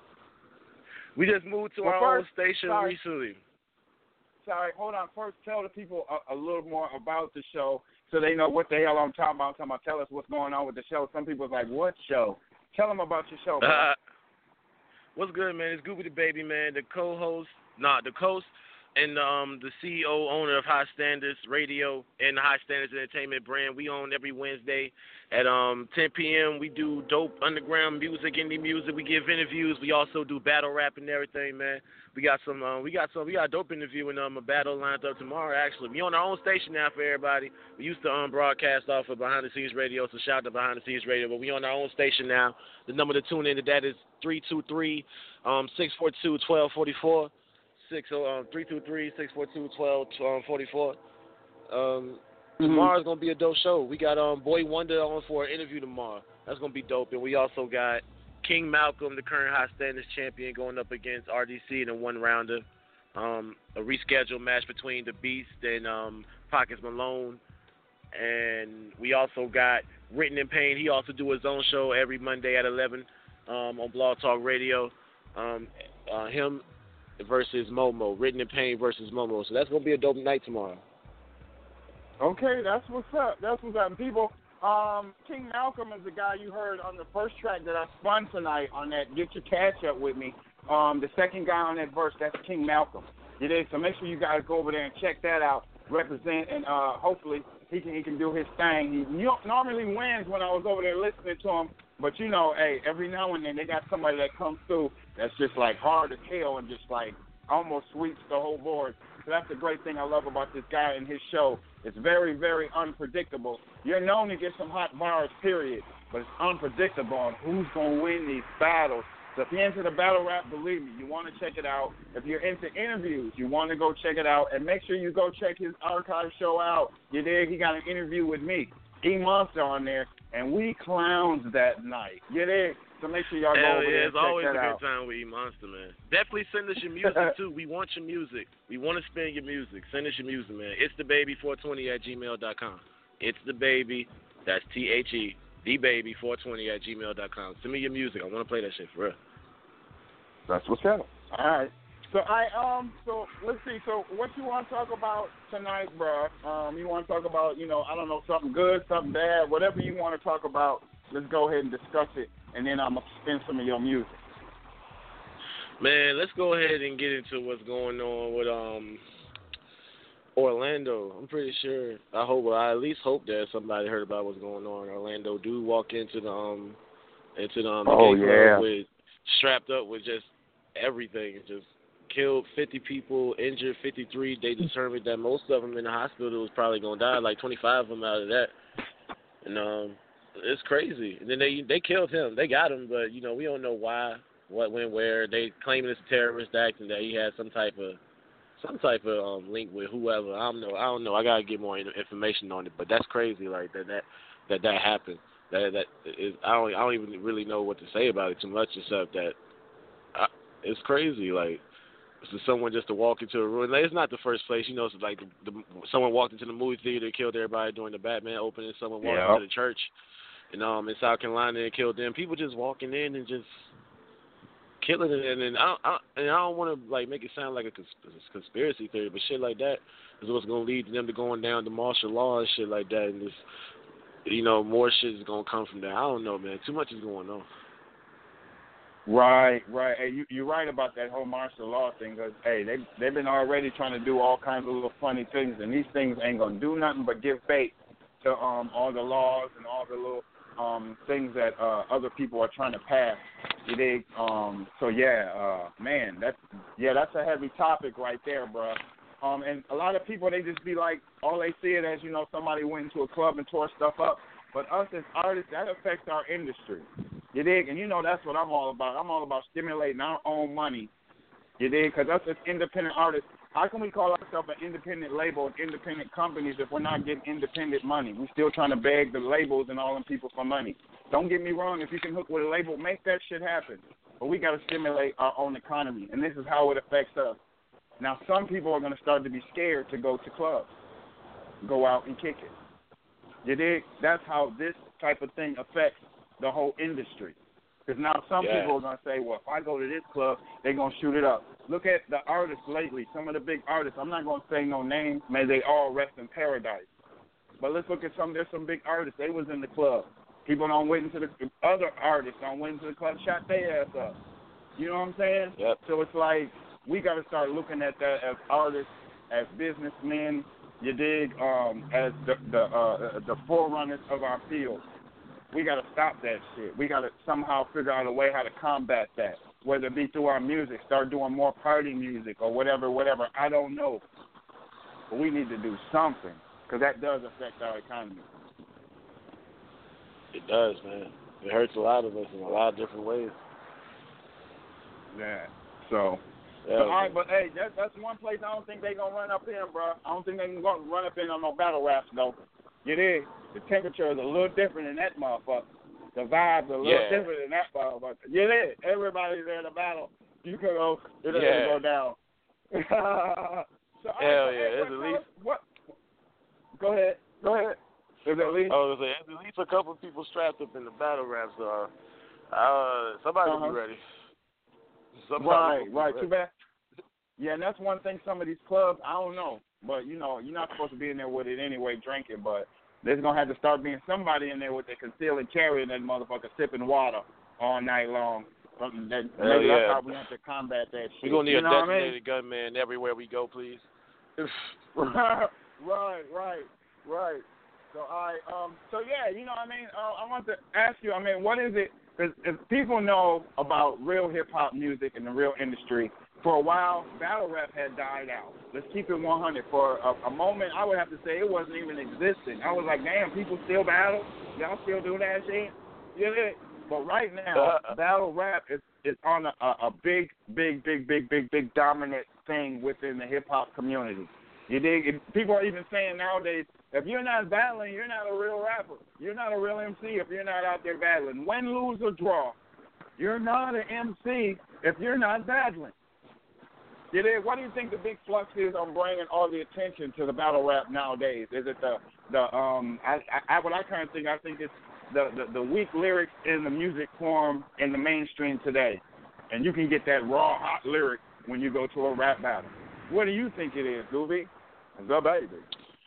N: We just moved to
B: well,
N: our
B: first,
N: own station
B: sorry,
N: recently.
B: Sorry, hold on. First, tell the people a, a little more about the show so they know what the hell I'm talking about. I'm talking about tell us what's going on with the show. Some people's like, what show? Tell them about your show, bro.
N: Uh, what's good, man? It's Gooby the baby, man. The co-host, nah, the coast and um, the C E O, owner of High Standards Radio and the High Standards Entertainment brand. We own every Wednesday at um, ten p.m. We do dope underground music, indie music. We give interviews. We also do battle rap and everything, man. We got some, uh, we got some, we got a dope interview and um, a battle lined up tomorrow. Actually, we on our own station now for everybody. We used to um, broadcast off of Behind the Scenes Radio, so shout out to Behind the Scenes Radio. But we on our own station now. The number to tune in to that is three two three, six four two, one two four four. Six um three two three six four two twelve um forty four. Um,
B: mm-hmm.
N: Tomorrow's gonna be a dope show. We got um Boy Wonder on for an interview tomorrow. That's gonna be dope. And we also got King Malcolm, the current High Standards champion, going up against R D C in a one rounder. Um, a rescheduled match between the Beast and um Pockets Malone. And we also got Written in Pain. He also do his own show every Monday at eleven um on Blog Talk Radio. Um, uh, him. versus Momo, Written in Pain versus Momo. So that's going to be a dope night tomorrow.
B: Okay, that's what's up. That's what's up. And people, um, King Malcolm is the guy you heard on the first track that I spun tonight on that Get Your Cash Up With Me. Um, the second guy on that verse, that's King Malcolm. It is. So make sure you guys go over there and check that out, represent, and uh, hopefully he can he can do his thing. He you know, normally wins when I was over there listening to him. But, you know, hey, every now and then they got somebody that comes through that's just, like, hard as hell and just, like, almost sweeps the whole board. So that's the great thing I love about this guy and his show. It's very, very unpredictable. You're known to get some hot bars, period, but it's unpredictable on who's going to win these battles. So if you're into the battle rap, believe me, you want to check it out. If you're into interviews, you want to go check it out. And make sure you go check his archive show out. You dig? He got an interview with me, E-Monster, on there. And we clowns that night. You dig? So make sure y'all
N: Hell
B: go over
N: yeah,
B: there and
N: it's
B: check
N: always
B: that
N: a
B: out.
N: good time with E-Monster, man. Definitely send us your music, too. We want your music. We want to spin your music. Send us your music, man. It's the baby four twenty at gmail dot com. It's the baby. That's T H E, the baby four twenty at gmail dot com. Send me your music. I want to play that shit for real.
B: That's what's up. All right. So I um so let's see. So what you want to talk about tonight, bro? Um, you want to talk about you know I don't know something good, something bad, whatever you want to talk about. Let's go ahead and discuss it, and then I'm gonna spin some of your music.
N: Man, let's go ahead and get into what's going on with um Orlando. I'm pretty sure. I hope. I at least hope that somebody heard about what's going on. Orlando do walk into the um into the, um, the
B: oh,
N: gay
B: yeah.
N: club with strapped up with just everything, just. Killed fifty people, injured fifty-three. They determined that most of them in the hospital was probably gonna die. Like twenty-five of them out of that, and um, it's crazy. And then they they killed him. They got him, but you know we don't know why, what, when, where. They claiming it's a terrorist act and that he had some type of some type of um, link with whoever. I don't know. I don't know. I gotta get more information on it. But that's crazy. Like that that that that happened. That that is. I don't I don't even really know what to say about it too much except that I, it's crazy. Like. For someone just to walk into a room. It's not the first place, you know. It's like the, the, someone walked into the movie theater, killed everybody during the Batman opening. Someone walked
B: yeah.
N: into the church, and um, in South Carolina and killed them. People just walking in and just killing it. And, and I, I and I don't want to like make it sound like a cons- conspiracy theory, but shit like that is what's gonna lead them to going down to martial law and shit like that. And this, you know, more shit is gonna come from that. I don't know, man. Too much is going on.
B: Right, right. Hey, you, you're right about that whole martial law thing. Cause hey, they they've been already trying to do all kinds of little funny things, and these things ain't gonna do nothing but give bait to um all the laws and all the little um things that uh, other people are trying to pass. You dig? Um. So yeah, uh, man, that's yeah, that's a heavy topic right there, bro. Um, and a lot of people they just be like, all they see it as you know somebody went into a club and tore stuff up. But us as artists, that affects our industry. You dig? And you know that's what I'm all about. I'm all about stimulating our own money. You dig? Because us as independent artists, how can we call ourselves an independent label and independent companies if we're not getting independent money? We're still trying to beg the labels and all them people for money. Don't get me wrong. If you can hook with a label, make that shit happen. But we got to stimulate our own economy, and this is how it affects us. Now, some people are going to start to be scared to go to clubs, go out and kick it. You dig? That's how this type of thing affects the whole industry. Because now some
N: yeah.
B: people are going to say, well, if I go to this club, they're going to shoot it up. Look at the artists lately, some of the big artists. I'm not going to say no names. May they all rest in paradise. But let's look at some, there's some big artists. They was in the club. People don't wait into the, other artists don't wait into the club, shot their ass up. You know what I'm saying?
N: Yep.
B: So it's like, we got to start looking at that as artists, as businessmen, you dig, um, as the the, uh, the forerunners of our field. We got to stop that shit. We got to somehow figure out a way how to combat that, whether it be through our music, start doing more party music or whatever, whatever. I don't know. But we need to do something because that does affect our economy.
N: It does, man. It hurts a lot of us in a lot of different ways.
B: Yeah. So,
N: yeah,
B: so all right, but hey, that, that's one place I don't think they gonna run up in, bro. I don't think they can go run up in on no battle raps though. You dig? The temperature is a little different in that motherfucker. The vibes are a little
N: yeah.
B: different in that motherfucker. You dig? Everybody's there to battle. You can go. It doesn't
N: yeah.
B: go down. so,
N: Hell
B: right,
N: yeah,
B: hey,
N: it's at least.
B: What? Go ahead. Go ahead. Is at least?
N: Oh, there's at least a couple of people strapped up in the battle raps. So, uh, somebody
B: uh-huh.
N: will be ready. Somebody
B: right,
N: will be
B: right.
N: ready.
B: Too bad. Yeah, and that's one thing. Some of these clubs, I don't know, but you know, you're not supposed to be in there with it anyway, drinking. But there's gonna have to start being somebody in there with their conceal and carry, and that motherfucker sipping water all night long. Something that
N: Hell
B: maybe
N: yeah.
B: that's how we have to combat that shit.
N: We're gonna need
B: you
N: a
B: know
N: designated
B: what I mean?
N: gunman everywhere we go, please.
B: right, right, right. So I, um, so yeah, you know, what I mean, uh, I want to ask you, I mean, what is it? Because if people know about real hip hop music and the real industry, for a while, battle rap had died out. Let's keep it one hundred. For a, a moment, I would have to say it wasn't even existing. I was like, damn, people still battle? Y'all still do that shit? You know? But right now, uh, battle rap is, is on a, a, a big, big, big, big, big, big dominant thing within the hip hop community. You dig? People are even saying nowadays, if you're not battling, you're not a real rapper. You're not a real M C if you're not out there battling. Win, lose, or draw, you're not an M C if you're not battling. You dig? What do you think the big flux is on bringing all the attention to the battle rap nowadays? Is it the the um? I, I what I kind of think I think it's the, the the weak lyrics in the music form in the mainstream today, and you can get that raw hot lyric when you go to a rap battle. What do you think it is, Doobie? The baby.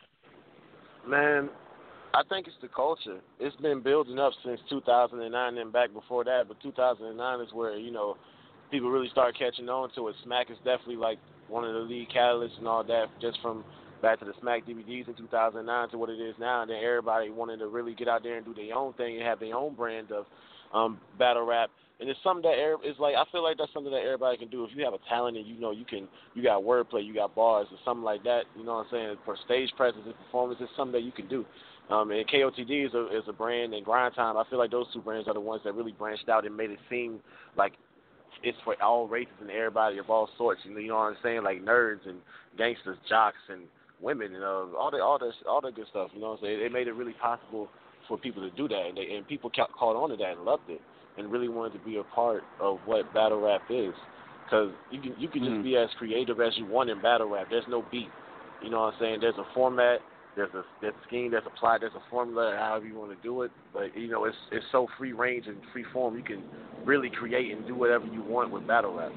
N: Man, I think it's the culture. It's been building up since two thousand nine and back before that, but two thousand nine is where, you know, people really start catching on to it. Smack is definitely like one of the lead catalysts and all that, just from back to the Smack D V Ds in two thousand nine to what it is now, and then everybody wanted to really get out there and do their own thing and have their own brand of um, battle rap. And it's something that it's like I feel like that's something that everybody can do. If you have a talent and you know you can, you got wordplay, you got bars, or something like that. You know what I'm saying? For stage presence and performance, it's something that you can do. Um, and K O T D is a, is a brand, and Grind Time. I feel like those two brands are the ones that really branched out and made it seem like it's for all races and everybody of all sorts. You know, you know what I'm saying? Like nerds and gangsters, jocks and women, and uh, all the all the all the good stuff. You know what I'm saying? It made it really possible for people to do that, and, they, and people ca- caught on to that and loved it, and really wanted to be a part of what battle rap is. Because you can you can just mm. be as creative as you want in battle rap. There's no beat. You know what I'm saying? There's a format. There's a there's a scheme. There's a plot. There's a formula. However you want to do it. But you know, it's it's so free range and free form. You can really create and do whatever you want with battle rap.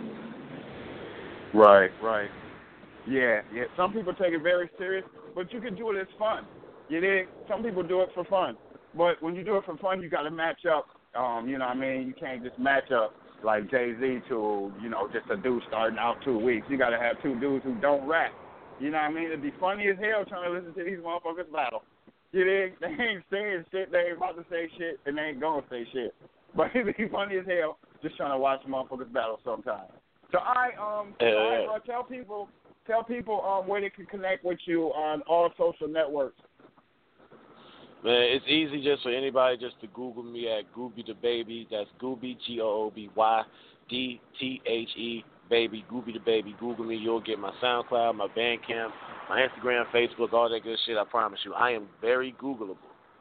B: Right, right. Yeah, yeah. Some people take it very serious, but you can do it as fun. You dig? Some people do it for fun, but when you do it for fun, you got to match up. Um, you know what I mean? You can't just match up like Jay-Z to, you know, just a dude starting out two weeks. You got to have two dudes who don't rap. You know what I mean? It'd be funny as hell trying to listen to these motherfuckers battle. You dig? They ain't saying shit. They ain't about to say shit, and they ain't going to say shit. But it'd be funny as hell just trying to watch motherfuckers battle sometimes. So I um,
N: yeah,
B: I
N: yeah.
B: uh, tell people tell people um where they can connect with you on all social networks.
N: Man, it's easy just for anybody just to Google me at Gooby the Baby. That's Gooby, G O O B Y D T H E, Baby, Gooby the Baby. Google me. You'll get my SoundCloud, my Bandcamp, my Instagram, Facebook, all that good shit. I promise you. I am very Googleable.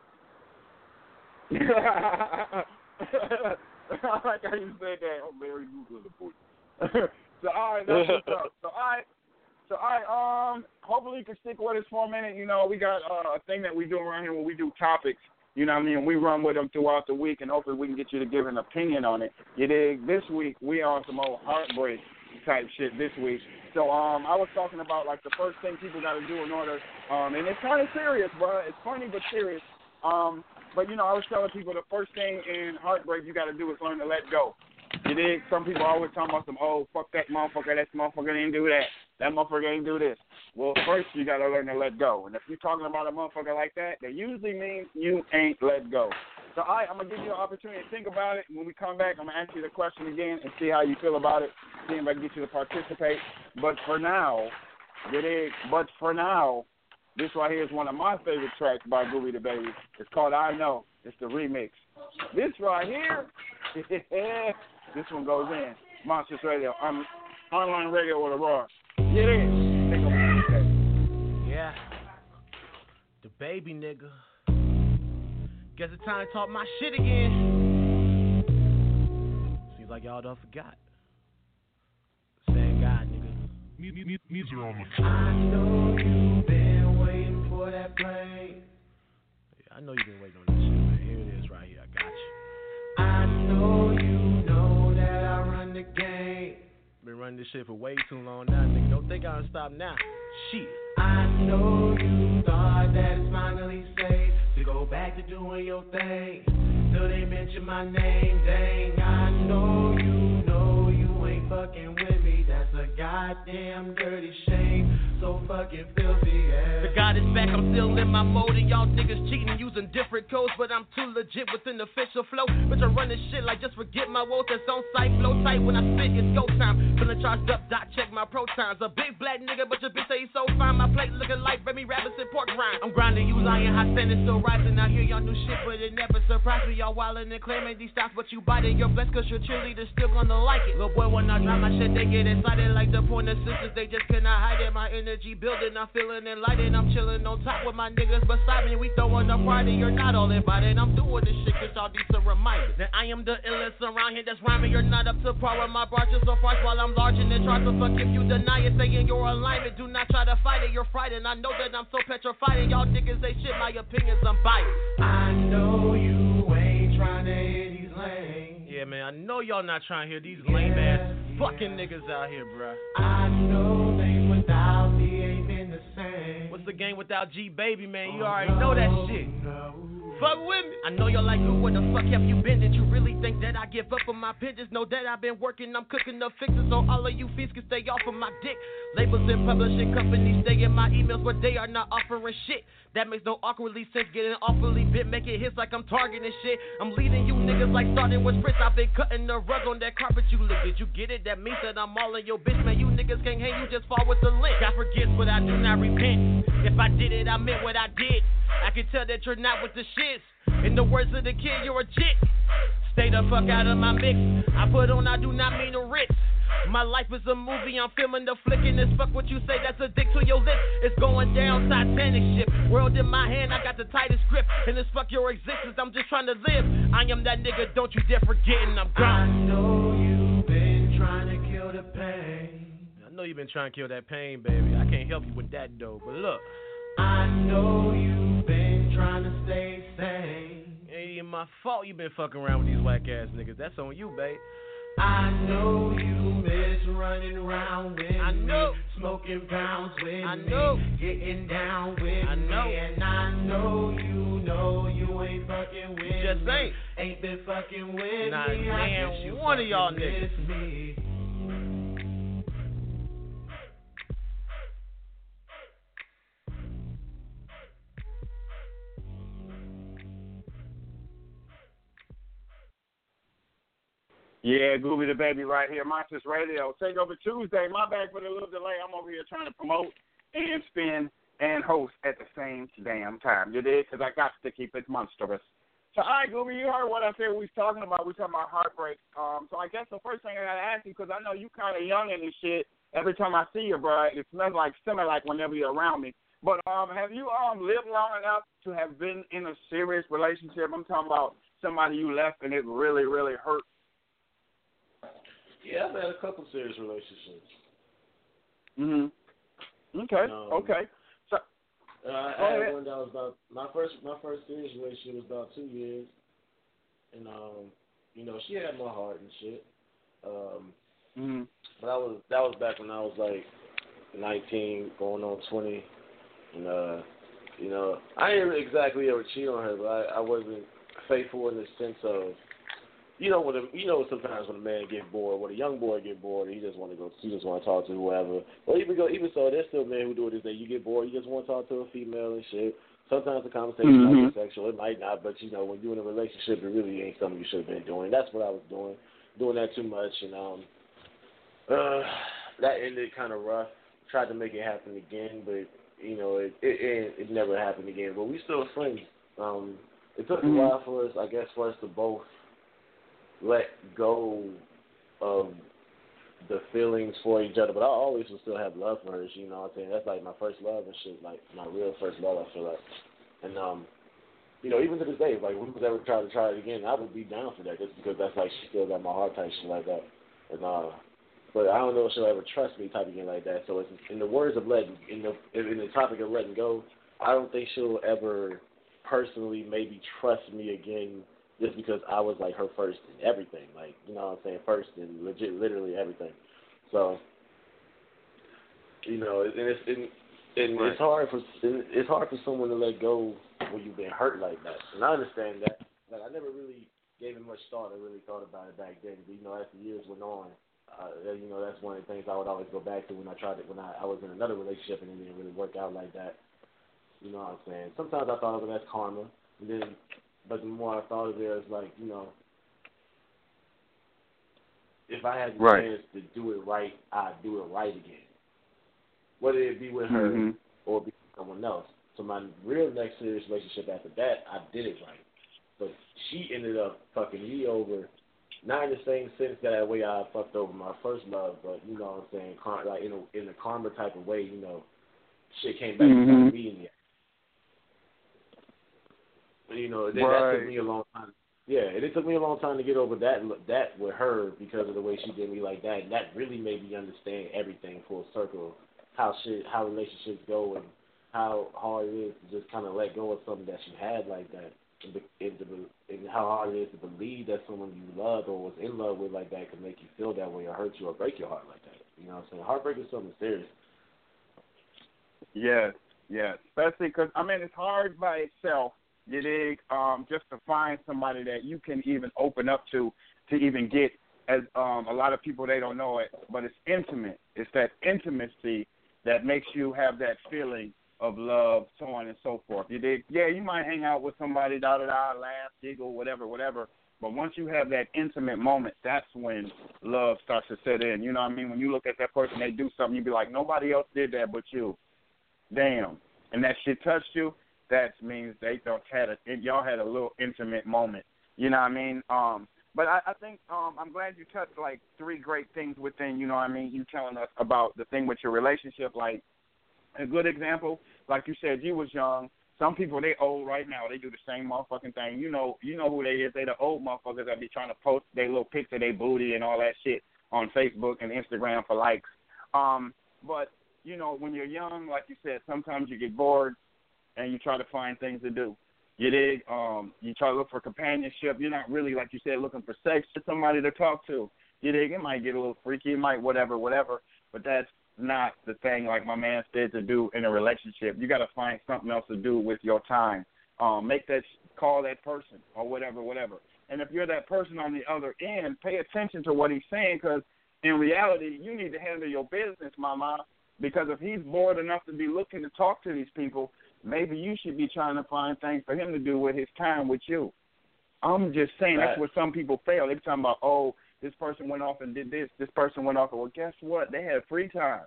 B: I like how you said that. I'm very Googleable. So, all right, that's what's up. So, all right. So, all right, um, hopefully you can stick with us for a minute. You know, we got uh, a thing that we do around here where we do topics. You know what I mean? We run with them throughout the week, and hopefully we can get you to give an opinion on it. You dig? This week, we on some old heartbreak type shit this week. So, um, I was talking about, like, the first thing people got to do in order, um, and it's kind of serious, bro. It's funny but serious. Um, but, you know, I was telling people the first thing in heartbreak you got to do is learn to let go. You dig? Some people always talking about some, oh, fuck that motherfucker, that motherfucker didn't do that. That motherfucker didn't do this. Well, first you got to learn to let go. And if you're talking about a motherfucker like that, that usually means you ain't let go. So all right, I'm going to give you an opportunity to think about it. When we come back, I'm going to ask you the question again and see how you feel about it, see if I can get you to participate. But for now, you dig? But for now, this right here is one of my favorite tracks by Gooby the Baby. It's called I Know. It's the remix. This right here, this one goes in. Monsters Radio, um, online radio with a raw. Get in. Think about it.
M: Yeah. The baby nigga. Guess it's time to talk my shit again. Seems like y'all done forgot. Same God, nigga.
K: Music on the
G: I know you've been waiting for that plane.
M: Yeah, I know you've been waiting on this shit, man. Here it is right here. I got you.
G: I know you know that I run the game.
M: Been running this shit for way too long now, nigga. Don't think I'll stop now. Shit.
G: I know you thought that it's finally safe to go back to doing your thing. Till they mention my name, dang. I know you know you ain't fucking with me. That's a goddamn dirty shame. So fucking filthy, yeah.
M: The God is back, I'm still in my mode. And y'all niggas cheating using different codes. But I'm too legit with an official flow. Bitch, I run this shit like just forget my woes. That's on site, flow tight. When I spit, it's go time. Feeling charged up, dot check my pro times. A big black nigga, but your bitch say he's so fine. My plate looking like Remy Rabbits and pork rind. I'm grinding, you lying, high standing, still rising. I hear y'all new shit, but it never surprised me. Y'all wildin' and claiming these stocks, but you biting. You're blessed cause your cheerleaders still gonna like it. Little boy, when I drop my shit, they get excited like the Pointer Sisters. They just cannot hide it. My energy building, I'm feeling enlightened. I'm chilling on top with my niggas beside me. We throwing a party, you're not all invited. I'm doing this shit cause y'all need some reminders that I am the illest around here that's rhyming. You're not up to par with my bars, just so far while I'm large in the charts. So fuck if you deny it, saying your alignment. Do not try to fight it, you're frightened. I know that I'm so petrified and y'all niggas they shit. My opinions unbiased.
G: I know you ain't trying to hear these lanes.
M: Yeah, man, I know y'all not trying to hear these lame ass yeah. fucking niggas out here, bruh.
G: I know things without me ain't been the same.
M: What's the game without G Baby, man? You oh, already no, know that shit.
G: No.
M: Fuck with me. I know you're like, who, where the fuck have you been? Did you really think that I give up on my pen? Just know that I've been working, I'm cooking up fixes so all of you fiends can stay off of my dick. Labels and publishing companies stay in my emails, but they are not offering shit. That makes no awkwardly sense, getting awfully bit, making hits like I'm targeting shit. I'm leading you niggas like starting with Fritz. I've been cutting the rug on that carpet you lick. Did you get it? That means that I'm all in your bitch, man. You niggas can't hang, you just fall with the link. God forgets, but I do not repent. If I did it, I meant what I did. I can tell that you're not with the shits. In the words of the kid, you're a jit. Stay the fuck out of my mix. I put on, I do not mean a ritz. My life is a movie, I'm filming the flick. And this fuck what you say, that's a dick to your lips. It's going down, Titanic ship. World in my hand, I got the tightest grip. And this fuck your existence, I'm just trying to live. I am that nigga, don't you dare forget, and I'm gone.
G: I know you've been trying to kill the pain.
M: I know you've been trying to kill that pain, baby. I can't help you with that, though. But look,
G: I know you've been trying to stay sane.
M: It ain't my fault you been fucking around with these whack ass niggas. That's on you, babe.
G: I know you miss running around with
M: I know.
G: me, smoking pounds with
M: I know.
G: me, getting down with
M: I know.
G: me, and I know you know you ain't fucking with
M: you just
G: me.
M: ain't.
G: Ain't been fucking with
M: Not
G: me. I guess you
M: one of y'all
G: niggas.
M: niggas.
G: Me.
B: Yeah, Gooby the Baby right here, Monsters Radio. Take over Tuesday. My bad for the little delay. I'm over here trying to promote and spin and host at the same damn time. You did? Because I got to keep it monstrous. So, all right, Gooby, you heard what I said we was talking about. We was talking about heartbreak. Um, so I guess the first thing I got to ask you, because I know you kind of young in this shit. Every time I see you, bro, it smells like similar like whenever you're around me. But um, have you um lived long enough to have been in a serious relationship? I'm talking about somebody you left and it really, really hurt.
N: Yeah, I've had a couple serious relationships.
B: Mhm. Okay.
N: Um,
B: okay. So
N: uh, I had one that was about my first. My first serious relationship was about two years, and um, you know, she had my heart and shit. Um,
B: mhm.
N: But that was that was back when I was like nineteen, going on twenty, and uh, you know, I didn't exactly ever cheat on her, but I, I wasn't faithful in the sense of you know when a, you know sometimes when a man get bored, when a young boy get bored, he just want to go, he just want to talk to whoever. Or even go, even so, there's still men who do it this day. You get bored, you just want to talk to a female and shit. Sometimes the conversation
O: mm-hmm.
N: might be sexual, it might not, but you know when you're in a relationship, it really ain't something you should have been doing. That's what I was doing, doing that too much, and um, uh, that ended kind of rough. Tried to make it happen again, but you know it it, it, it never happened again. But we still friends. Um, it took
O: mm-hmm.
N: a while for us, I guess, for us to both let go of the feelings for each other, but I always will still have love for her. You know what I'm saying? That's like my first love and shit, like my real first love, I feel like. And um, you know, even to this day, if like we was ever try to try it again, I would be down for that, just because that's like she still got my heart type shit like that. And uh, but I don't know if she'll ever trust me type again like that. So it's in the words of letting, in the in the topic of letting go, I don't think she'll ever personally maybe trust me again. Just because I was like her first in everything, like you know what I'm saying, first in legit, literally everything. So, you know, and it's and, and
O: right.
N: it's hard for it's hard for someone to let go when you've been hurt like that. And I understand that. Like I never really gave it much thought. I really thought about it back then. But you know, as the years went on, uh, you know, that's one of the things I would always go back to when I tried it when I, I was in another relationship and it didn't really work out like that. You know what I'm saying? Sometimes I thought of it as karma, and then. But the more I thought of it, it's like, you know, if I had the
O: right.
N: chance to do it right, I'd do it right again. Whether it be with her
O: mm-hmm.
N: or be with someone else. So my real next serious relationship after that, I did it right. But she ended up fucking me over, not in the same sense that way I fucked over my first love, but, you know what I'm saying, car- like in a, in a karma type of way, you know, shit came back
O: mm-hmm.
N: and me in the You know, that,
O: right.
N: that took me a long time. Yeah, and it took me a long time to get over that that with her because of the way she did me like that. And that really made me understand everything full circle, how shit, how relationships go, and how hard it is to just kind of let go of something that you had like that, and, and, to, and how hard it is to believe that someone you loved or was in love with like that could make you feel that way or hurt you or break your heart like that. You know what I'm saying? Heartbreak is something serious.
O: Yes, yes. Especially because, I mean, it's hard by itself. You dig? Um, just to find somebody that you can even open up to, to even get, as um, a lot of people, they don't know it, but it's intimate. It's that intimacy that makes you have that feeling of love, so on and so forth. You dig? Yeah, you might hang out with somebody, da-da-da, laugh, giggle, whatever, whatever, but once you have that intimate moment, that's when love starts to set in. You know what I mean? When you look at that person, they do something, you be like, nobody else did that but you. Damn. And that shit touched you. That means they don't had a y'all had a little intimate moment. You know what I mean? Um, but I, I think um, I'm glad you touched like three great things within. You know what I mean? You telling us about the thing with your relationship. Like a good example, like you said, you was young. Some people they old right now. They do the same motherfucking thing. You know, you know who they is. They the old motherfuckers that be trying to post their little pics of their booty and all that shit on Facebook and Instagram for likes. Um, but you know, when you're young, like you said, sometimes you get bored. And you try to find things to do. You dig? Um, you try to look for companionship. You're not really, like you said, looking for sex. Just somebody to talk to. You dig? It might get a little freaky. It might whatever, whatever. But that's not the thing, like my man said, to do in a relationship. You got to find something else to do with your time. Um, make that call that person or whatever, whatever. And if you're that person on the other end, pay attention to what he's saying because in reality, you need to handle your business, mama. Because if he's bored enough to be looking to talk to these people, maybe you should be trying to find things for him to do with his time with you. I'm just saying right. That's where some people fail. They're talking about, oh, this person went off and did this. This person went off. Well, guess what? They had free time.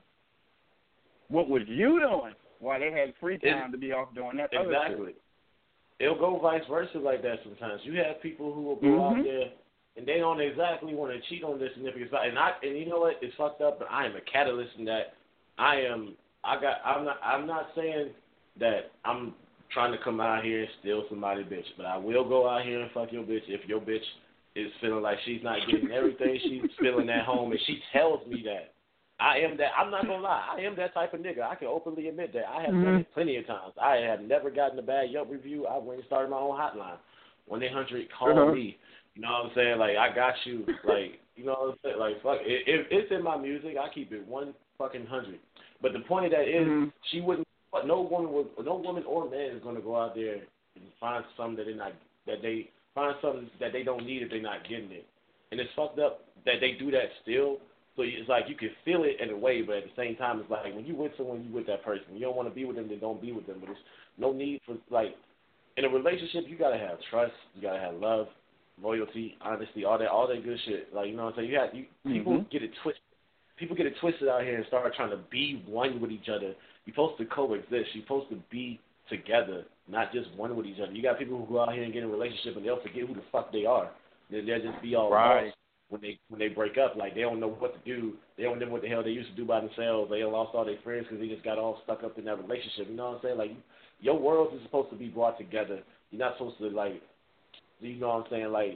O: What was you doing while they had free time it, to be off doing that?
N: Exactly. It'll go vice versa like that sometimes. You have people who will go
O: mm-hmm.
N: out there and they don't exactly want to cheat on their significant other. And I and you know what? It's fucked up. But I am a catalyst in that. I am. I got. I'm not. I'm not saying that I'm trying to come out here and steal somebody's bitch, but I will go out here and fuck your bitch if your bitch is feeling like she's not getting everything she's feeling at home, and she tells me that. I am that. I'm not gonna lie. I am that type of nigga. I can openly admit that. I have
O: mm-hmm.
N: done it plenty of times. I have never gotten a bad Yelp review. I went and started my own hotline. one eight hundred call
O: uh-huh.
N: me. You know what I'm saying? Like I got you. Like you know what I'm saying? Like fuck. If it's in my music, I keep it one fucking hundred. But the point of that is,
O: mm-hmm.
N: she wouldn't. No woman, would, no woman or man is going to go out there and find something that they not that they
P: find something that they don't need if they're not getting it. And it's fucked up that they do that still. So it's like you can feel it in a way, but at the same time, it's like when you with someone, you with that person. You don't want to be with them, then don't be with them. But there's no need for, like, in a relationship, you got to have trust. You got to have love, loyalty, honesty, all that all that good shit. Like, you know what I'm saying? You have, you, mm-hmm. People get it twisted. People get it twisted out here and start trying to be one with each other. You're supposed to coexist. You're supposed to be together, not just one with each other. You got people who go out here and get in a relationship and they'll forget who the fuck they are. They'll just be all
O: right.
P: lost when they when they break up. Like, they don't know what to do. They don't know what the hell they used to do by themselves. They lost all their friends because they just got all stuck up in that relationship. You know what I'm saying? Like, your world is supposed to be brought together. You're not supposed to, like, you know what I'm saying, like,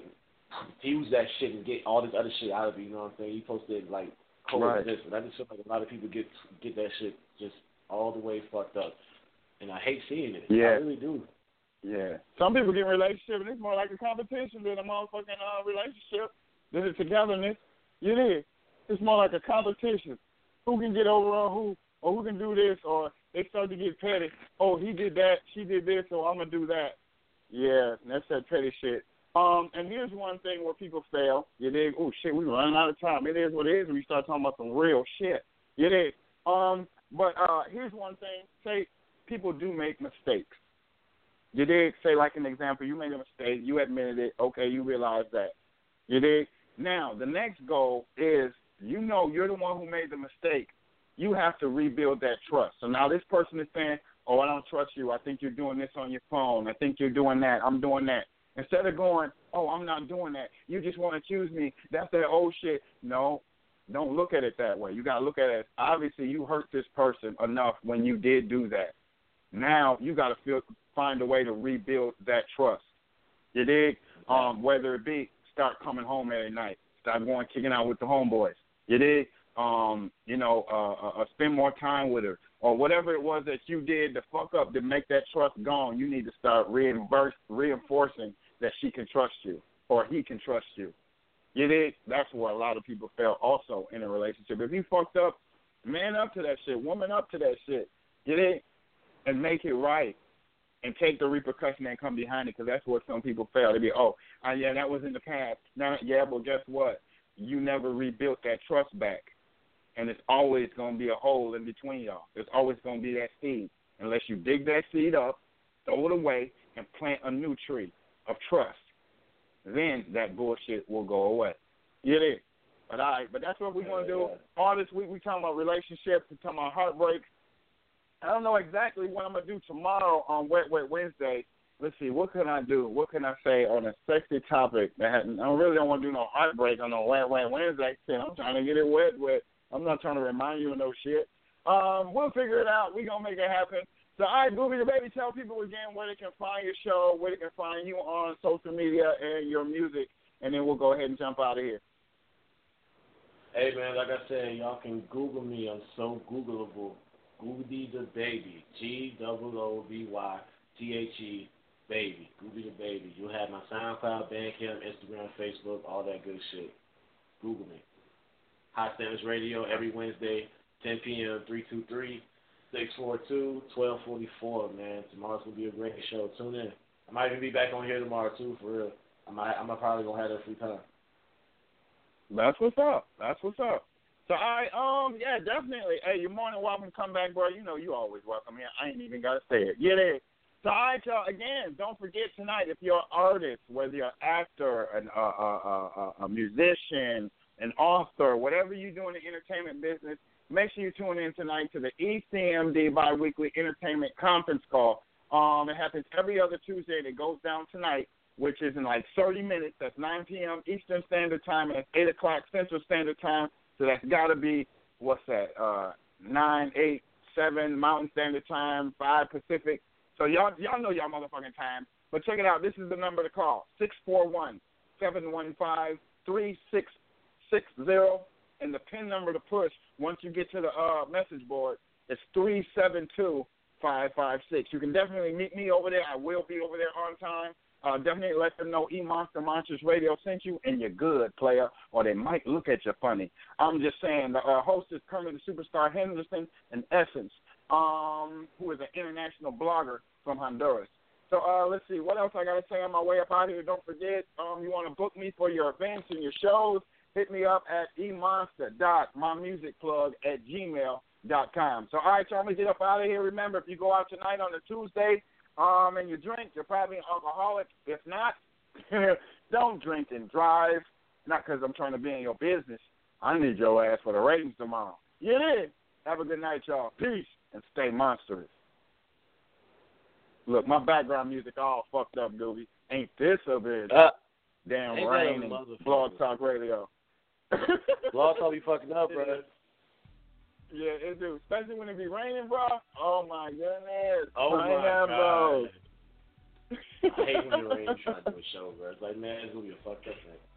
P: use that shit and get all this other shit out of you. You know what I'm saying? You're supposed to, like, coexist. Right. And I just feel like a lot of people get get that shit just all the way fucked up. And I hate seeing it.
O: Yeah.
P: I really do.
O: Yeah. Some people get in a relationship and it's more like a competition than a motherfucking uh, relationship. This is togetherness. You did. It's more like a competition. Who can get over on who, or who can do this, or they start to get petty. Oh, he did that, she did this, so I'm gonna do that. Yeah, that's that petty shit. Um, and here's one thing where people fail. You dig? Oh shit, we're running out of time. It is what it is when you start talking about some real shit. You dig? Um, but uh, here's one thing. Say people do make mistakes. You dig? Say, like an example, you made a mistake, you admitted it, okay, you realize that. You dig? Now, the next goal is, you know you're the one who made the mistake. You have to rebuild that trust. So now this person is saying, oh, I don't trust you. I think you're doing this on your phone. I think you're doing that. I'm doing that. Instead of going, oh, I'm not doing that. You just want to choose me. That's that old shit. No, don't look at it that way. You got to look at it as, obviously, you hurt this person enough when you did do that. Now you got to feel find a way to rebuild that trust. You dig? Um, whether it be start coming home every night, start going kicking out with the homeboys. You dig? Um, you know, uh, uh, spend more time with her, or whatever it was that you did to fuck up to make that trust gone. You need to start reinverse, reinforcing that she can trust you or he can trust you. You dig? That's where a lot of people fail also in a relationship. If you fucked up, man up to that shit, woman up to that shit. You dig? And make it right. And take the repercussion and come behind it, because that's what some people fail. They be, oh, uh, yeah, that was in the past. Now, yeah, but guess what? You never rebuilt that trust back. And it's always going to be a hole in between y'all. There's always going to be that seed. Unless you dig that seed up, throw it away, and plant a new tree of trust, then that bullshit will go away. You know? But all right, but that's what we're going to do. All this week we're talking about relationships, we're talking about heartbreaks. I don't know exactly what I'm going to do tomorrow on Wet Wet Wednesday. Let's see, what can I do? What can I say on a sexy topic? That I really don't want to do no heartbreak on no Wet Wet Wednesday. I'm trying to get it wet, wet. I'm not trying to remind you of no shit. Um, we'll figure it out. We're going to make it happen. So, all right, Booby the Baby, tell people again where they can find your show, where they can find you on social media and your music, and then we'll go ahead and jump out of here.
P: Hey, man, like I said, y'all can Google me. I'm so Googleable. Gooby the Baby, G O O B Y T H E, Baby, Gooby the Baby. You'll have my SoundCloud, Bandcamp, Instagram, Facebook, all that good shit. Google me. Hot Standards Radio every Wednesday, ten p.m., three two three, six four two, one two four four, man. Tomorrow's going to be a great show. Tune in. I might even be back on here tomorrow, too, for real. I might, I'm probably going to have that free time.
O: That's what's up. That's what's up. So, I, um, yeah, definitely. Hey, you're more than welcome to come back, bro. You know you always welcome here. I ain't even got to say it. Get it. So, all right, y'all, again, don't forget tonight, if you're an artist, whether you're an actor, an, uh, uh, uh, a musician, an author, whatever you do in the entertainment business, make sure you tune in tonight to the E C M D Biweekly Entertainment Conference Call. Um, it happens every other Tuesday. It goes down tonight, which is in like thirty minutes. That's nine p.m. Eastern Standard Time, and it's eight o'clock Central Standard Time. So that's got to be, what's that, uh, nine, eight, seven Mountain Standard Time, five Pacific. So y'all y'all know y'all motherfucking time. But check it out. This is the number to call, six four one, seven one five, three six six zero. And the PIN number to push once you get to the uh, message board is three seven two, five five six. You can definitely meet me over there. I will be over there on time. Uh, definitely let them know E-Monster Monsters Radio sent you, and you're good, player, or they might look at you funny. I'm just saying, the uh, host is currently the superstar Henderson in Essence, um, who is an international blogger from Honduras. So uh, let's see. What else I got to say on my way up out here? Don't forget, um, you want to book me for your events and your shows, hit me up at emonster dot my music plug at gmail dot com. So, all right, y'all, let me get up out of here. Remember, if you go out tonight on a Tuesday um, and you drink, you're probably an alcoholic. If not, don't drink and drive. Not because I'm trying to be in your business. I need your ass for the ratings tomorrow. You did. Have a good night, y'all. Peace, and stay monstrous. Look, my background music all fucked up, Doobie. Ain't this a bitch? Uh, Damn rain and Blog Talk Radio.
P: Blog Talk be fucking up, bro.
O: Yeah, it do. Especially when it be raining, bro. Oh, my goodness.
P: Oh,
O: Rain
P: my
O: God.
P: I hate when it rains trying to do a show, bro. It's like, man, it's going to be a fucked up thing.